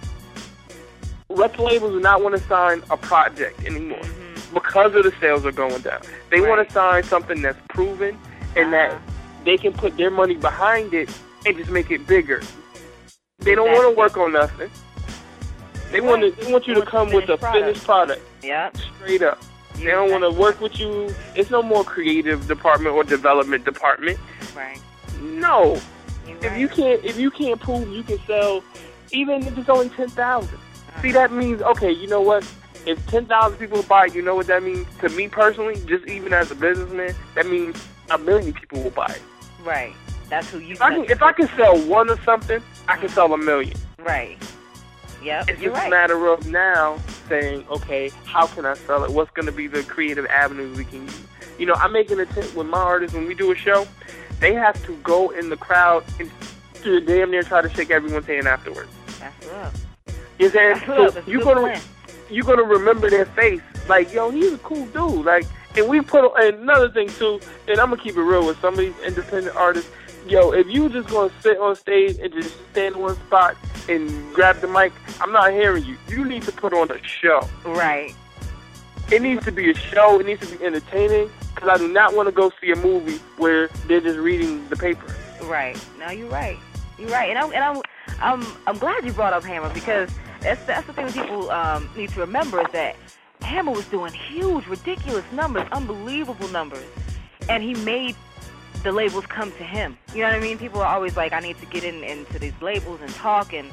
Record labels do not want to sign a project anymore because of the sales are going down. They want to sign something that's proven and that they can put their money behind it and just make it bigger. They don't want to work on nothing. They want you to come with a finished product. Yep. Straight up. They don't want to work with you. It's no more creative department or development department. Right. No. If you can't prove you can sell, even if it's only 10,000. See, that means, okay, you know what? If 10,000 people buy it, you know what that means? To me personally, just even as a businessman, that means 1 million people will buy it. Right. That's who you. If I can sell one or something, I can sell 1 million. Right. Yep. It's just a matter of now saying, okay, how can I sell it? What's going to be the creative avenues we can use? You know, I make an attempt with my artists when we do a show. They have to go in the crowd and to damn near try to shake everyone's hand afterwards. That's up. You know what I'm saying? So you're gonna remember their face. Like, yo, he's a cool dude. Like, and we put another thing too. And I'm gonna keep it real with some of these independent artists. Yo, if you just gonna sit on stage and just stand in one spot and grab the mic, I'm not hearing you. You need to put on a show. Right. It needs to be a show. It needs to be entertaining. Because I do not want to go see a movie where they're just reading the paper. Right. No, you're right. You're right. And I'm glad you brought up Hammer, because that's the thing that people need to remember, is that Hammer was doing huge, ridiculous numbers, unbelievable numbers, and he made the labels come to him. You know what I mean? People are always like, I need to get into these labels and talk, and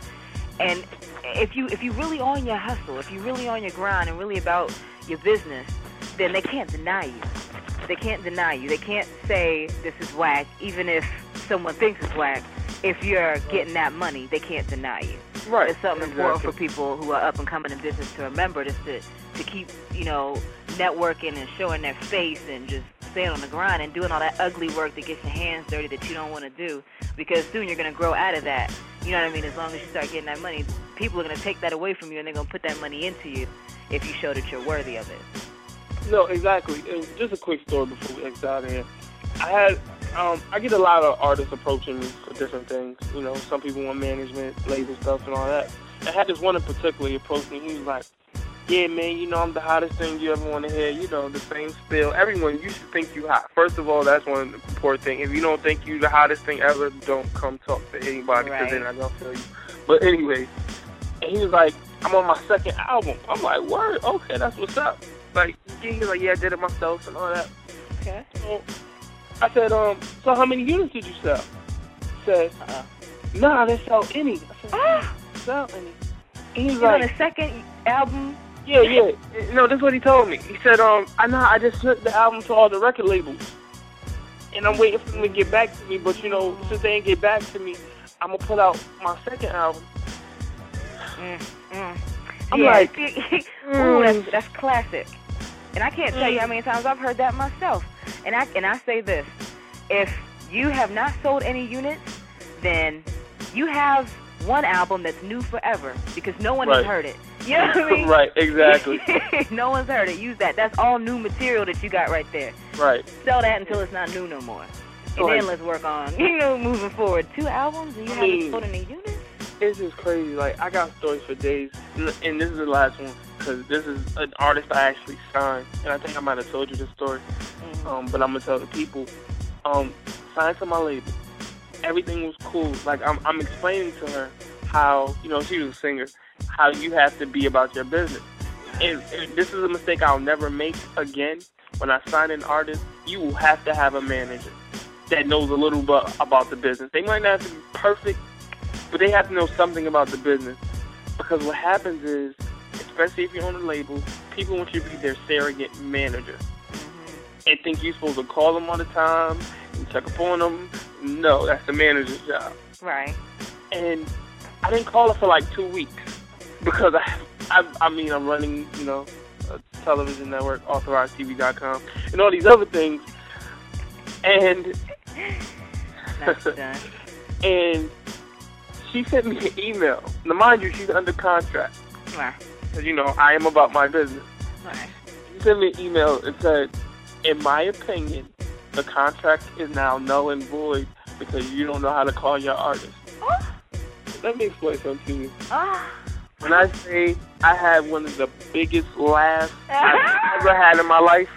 if you really on your hustle, if you really on your grind and really about your business, then they can't deny you. They can't deny you. They can't say this is whack, even if someone thinks it's whack. If you're getting that money, they can't deny you. Right. It's something important for people who are up and coming in business to remember, just to keep, networking and showing their face and just staying on the grind and doing all that ugly work that gets your hands dirty that you don't want to do, because soon you're going to grow out of that. You know what I mean? As long as you start getting that money, people are going to take that away from you, and they're going to put that money into you if you show that you're worthy of it. No, exactly. And just a quick story before we exit out of here. I get a lot of artists approaching me for different things. You know, some people want management, label stuff, and all that. I had this one in particular approach me. He was like, yeah, man, I'm the hottest thing you ever want to hear. The same spill. Everyone, you should think you hot. First of all, that's one important thing. If you don't think you the hottest thing ever, don't come talk to anybody, because they're not going to feel you. But anyway, and he was like, I'm on my second album. I'm like, word? Okay, that's what's up. Like, he was like, yeah, I did it myself and all that. Okay. So I said, so how many units did you sell? He said, nah, I didn't sell any. I said, sell any. And he's like, on the second album? Yeah. No, that's what he told me. He said, I just sent the album to all the record labels. And I'm waiting for them to get back to me. But, since they ain't get back to me, I'm going to put out my second album. I'm like, ooh, that's classic. And I can't tell you how many times I've heard that myself. And I say this, if you have not sold any units, then you have one album that's new forever because no one has Right. heard it. You know what I mean? Right, exactly. No one's heard it. Use that. That's all new material that you got right there. Right. Sell that until it's not new no more. And Right. then let's work on, moving forward. 2 albums and you haven't sold any units? It's just crazy. Like, I got stories for days, and this is the last one because this is an artist I actually signed, and I think I might have told you this story, but I'm gonna tell the people. Signed to my label. Everything was cool. Like, I'm explaining to her how, she was a singer, how you have to be about your business. And this is a mistake I'll never make again. When I sign an artist, you will have to have a manager that knows a little bit about the business. They might not have to be perfect, but they have to know something about the business. Because what happens is, especially if you're on the label, people want you to be their surrogate manager. And think you're supposed to call them all the time and check up on them. No, that's the manager's job. Right. And I didn't call her for like 2 weeks because I'm running, a television network, authorizedtv.com, and all these other things. And That's done. and she sent me an email. Now, mind you, she's under contract. Right. Because, I am about my business. Right. She sent me an email and said, in my opinion, the contract is now null and void because you don't know how to call your artist. Oh. Let me explain something to you. Oh. When I say I had one of the biggest laughs I've ever had in my life,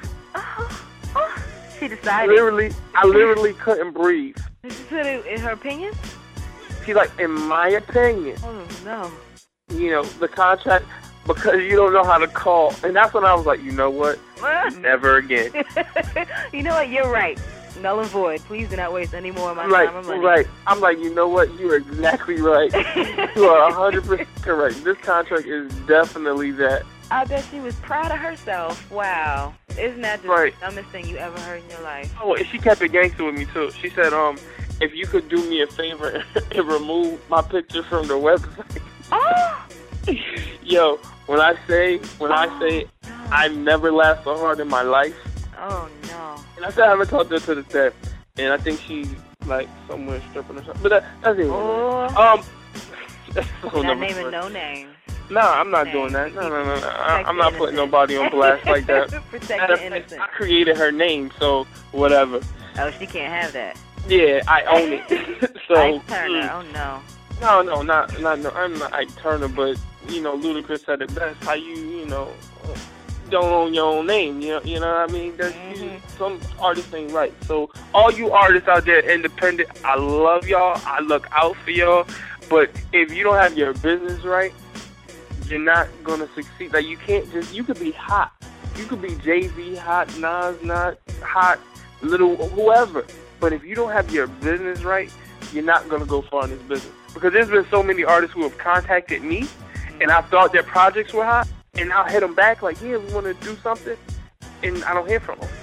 She I decided. literally couldn't breathe. Did she put it in her opinion? She's like, in my opinion, Oh, no. the contract, because you don't know how to call. And that's when I was like, you know what? Never again. You know what? You're right. Null and void. Please do not waste any more of my Right, time or money. right. I'm like, you know what? You're exactly right. You are 100% correct. This contract is definitely that. I bet she was proud of herself. Wow. Isn't that the Right. dumbest thing you ever heard in your life? Oh, and she kept it gangster with me, too. She said, if you could do me a favor and remove my picture from the website. Oh! Yo, when I say I've never laughed so hard in my life. Oh, no. And I said I haven't talked to her to this day. And I think she's, like, somewhere stripping or something. But that's it. Oh. That's so Not number naming one. no names. No, I'm not doing that. No. I'm not putting nobody on blast like that. Protect Matter the of fact, innocent. I created her name, so whatever. Oh, she can't have that. Yeah, I own it. So Ike Turner. Oh, no. No, not no. I'm not Ike Turner, but Ludacris said it best. How you don't own your own name. You know what I mean? There's some artists ain't right. So all you artists out there, independent, I love y'all. I look out for y'all. But if you don't have your business right, you're not gonna succeed. Like, you could be hot. You could be Jay-Z hot, Nas not hot, little whoever. But if you don't have your business right, you're not gonna go far in this business. Because there's been so many artists who have contacted me, and I thought their projects were hot, and I'll hit them back like, yeah, we want to do something, and I don't hear from them.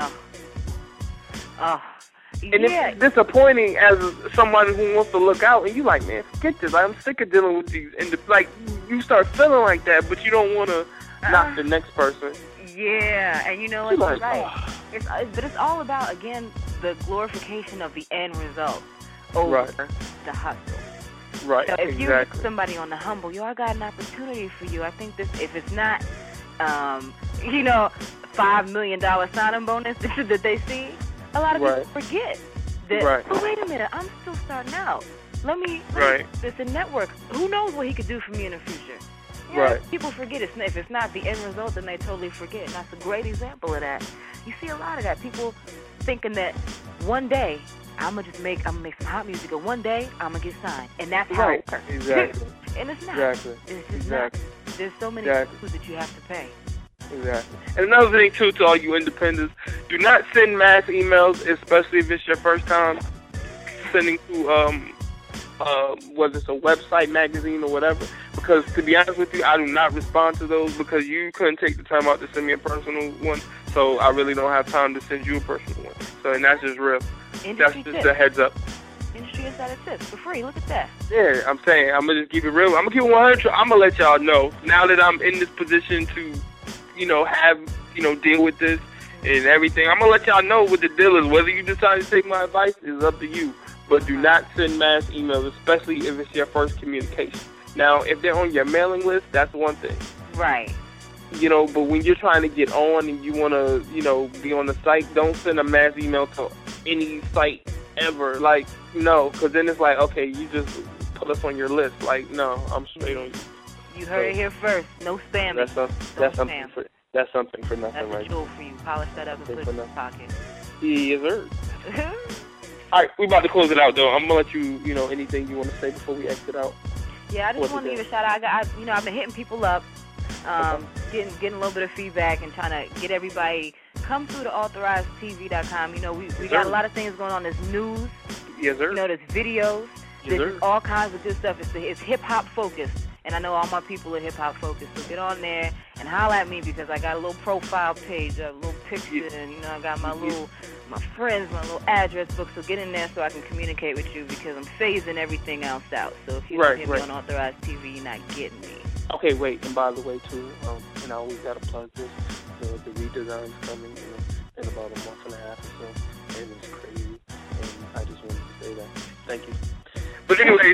Oh. And Yeah. it's disappointing as someone who wants to look out, and you like, man, forget this. I'm sick of dealing with these. And you start feeling like that, but you don't want to knock the next person. Yeah, and you know what? You're You're like, right. But it's all about, again, the glorification of the end result over Right. the hustle. Right, So if you're exactly. somebody on the humble, I got an opportunity for you. I think if it's not, $5 million signing bonus that they see, a lot of Right. people forget that. Right. Oh, wait a minute, I'm still starting out. Let me Right. this a network. Who knows what he could do for me in the future? You know, Right. People forget if it's not the end result, then they totally forget. And that's a great example of that. You see a lot of that. People thinking that one day I'm gonna make some hot music, and one day I'm gonna get signed, and that's how Right. it works. Exactly. And it's not. Exactly. It's just Exactly. not. There's so many Exactly. dues that you have to pay. Exactly. And another thing, too, to all you independents, do not send mass emails, especially if it's your first time sending to, whether it's a website, magazine, or whatever. Because, to be honest with you, I do not respond to those because you couldn't take the time out to send me a personal one. So I really don't have time to send you a personal one. So, and that's just real. Industry That's just tips. a heads up. Industry Insider Tips for free. Look at that. Yeah, I'm saying, I'm going to just keep it real. I'm going to keep it 100. I'm going to let y'all know, now that I'm in this position to, deal with this and everything, I'm going to let y'all know what the deal is. Whether you decide to take my advice is up to you. but do not send mass emails, especially if it's your first communication. Now, if they're on your mailing list, that's one thing. Right. But when you're trying to get on and you want to, be on the site, don't send a mass email to any site ever. Like, no, because then it's like, okay, you just put us on your list. Like, no, I'm straight on you. You heard it here first. No spam. That's something for nothing, That's right? a tool for you. Polish that up and put it in your pocket. Yes, sir. All right, we about to close it out, though. I'm going to let you, anything you want to say before we exit out. Yeah, I just want to give a shout out. I've been hitting people up, getting a little bit of feedback and trying to get everybody come through to authorizedtv.com. We got a lot of things going on. There's news. Yes, sir. There's videos. Yes, there's sir. all kinds of good stuff. It's hip hop focused, and I know all my people are hip hop focused. So get on there and holler at me because I got a little profile page, a little picture, and I got my friends, my little address book. So get in there so I can communicate with you because I'm phasing everything else out. So if you don't hit me on Authorized TV, you're not getting me. Okay, wait, and by the way, too, and I always got to plug this, the redesign's coming in about a month and a half or so, and it's crazy, and I just wanted to say that. Thank you. But anyways,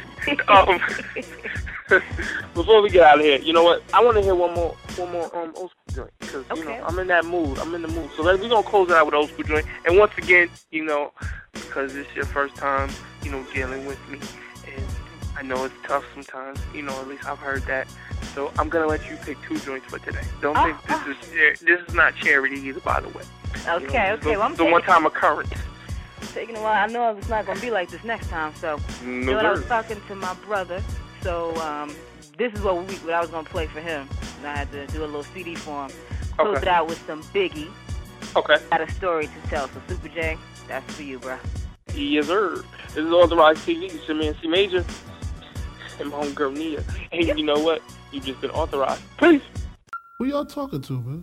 before we get out of here, you know what? I want to hear one more old school joint, because, I'm in that mood. I'm in the mood. So we're going to close it out with old school joint, and once again, because it's your first time, dealing with me, and I know it's tough sometimes, at least I've heard that. So I'm going to let you pick 2 joints for today. Don't think this is not charity either, by the way. Okay. Well, I'm the one-time occurrence. Taking a while. I know it's not going to be like this next time. So I was talking to my brother. So this is what I was going to play for him. And I had to do a little CD for him. Close it out with some Biggie. Okay. Got a story to tell. So Super J, that's for you, bro. Yes, sir. This is Authorized TV. It's your man C Major and my homegirl Nia. And you know what? You've just been authorized. Peace. Who y'all talking to, man?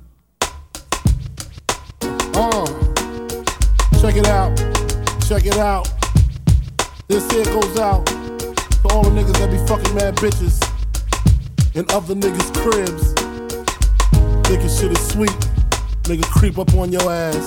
Check it out. Check it out. This here goes out to all the niggas that be fucking mad bitches in other niggas' cribs. Thinking shit is sweet. Nigga creep up on your ass.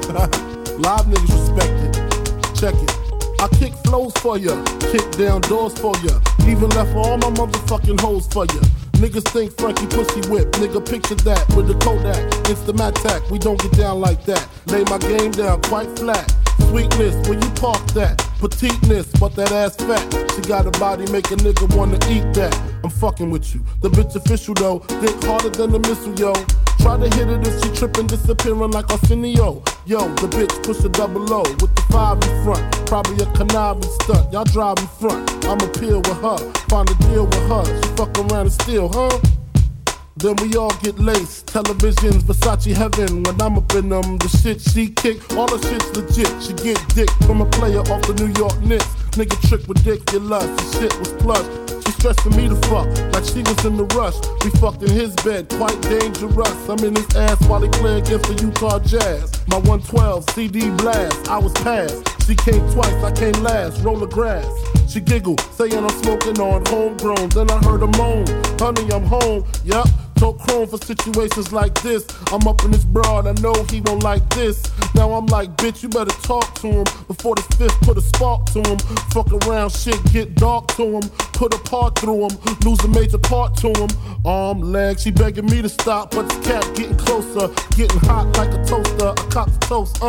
Live niggas respect it. Check it. I kick flows for ya, kick down doors for ya, even left all my motherfucking hoes for ya. Niggas think Frankie pussy whip, nigga picture that with the Kodak, Instamatic, we don't get down like that. Lay my game down quite flat. Sweetness, when you park that. Petiteness, but that ass fat. She got a body, make a nigga wanna eat that. I'm fucking with you. The bitch official though, dick harder than the missile, yo. Try to hit it if she trippin', disappearing like Arsenio. Yo, the bitch push a double O with the 5 in front. Probably a conniving stunt. Y'all drive in front. I'ma peel with her, find a deal with her. She fuck around and steal, huh? Then we all get laced. Televisions, Versace heaven. When I'm up in them, the shit she kick, all the shit's legit. She get dick from a player off the New York Knicks. Nigga trick ridiculous. The shit was plush. She stressing me to fuck like she was in the rush. We fucked in his bed, quite dangerous. I'm in his ass while he play against the Utah Jazz. My 112 CD blast, I was passed. She came twice, I came last. Roll the grass. She giggled, saying I'm smoking on homegrown. Then I heard her moan, honey, I'm home. Yup. Told Chrome for situations like this. I'm up in this broad, I know he won't like this. Now I'm like, bitch, you better talk to him before the fifth put a spark to him. Fuck around, shit get dark to him. Put a part through him, lose a major part to him. Arm, leg, she begging me to stop, but the cat getting closer, getting hot like a toaster. I cop the toast,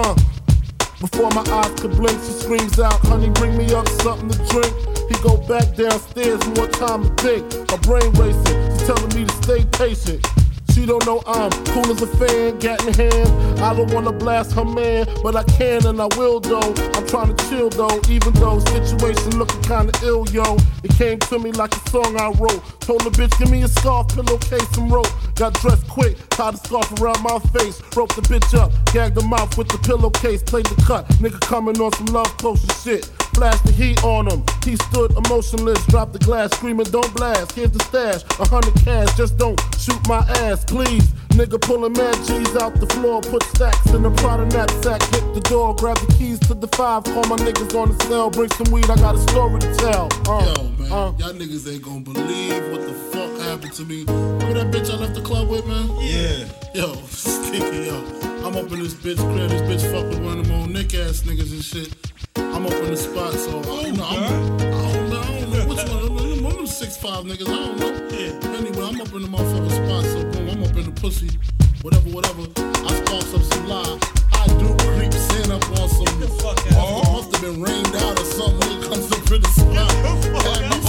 Before my eyes could blink, she screams out, honey, bring me up something to drink. He go back downstairs, more time to think. My brain racing, she's telling me to stay patient. She don't know I'm cool as a fan, gat in hand. I don't wanna blast her man, but I can and I will though. I'm trying to chill though, even though situation looking kinda ill, yo. It came to me like a song I wrote. Told the bitch, give me a scarf, pillowcase, and rope. Got dressed quick, tied a scarf around my face. Roped the bitch up, gagged her mouth with the pillowcase. Played the cut, nigga coming on some love potion shit. Flashed the heat on him, he stood emotionless. Dropped the glass, screaming, don't blast. Here's the stash, 100 cash, just don't shoot my ass, please. Nigga pulling mad G's out the floor, put stacks in the Prada knapsack, hit the door, grab the keys to the 5, call my niggas on the cell, bring some weed, I got a story to tell. Yo, man, y'all niggas ain't gonna believe what the fuck happened to me. Remember that bitch I left the club with, man? Yeah. Yo, stinky, yo. I'm up in this bitch crib, this bitch fuck with one of them old Nick ass niggas and shit. I'm up in the spot, so you know, I don't know which one. One of them 6'5" niggas, I don't know. Anyway, I'm up in the motherfucking spot, so boom, I'm up in the pussy, whatever. I sparks up some lie. I do creep sin up on some. Must have been rained out or something. It comes up in the spot.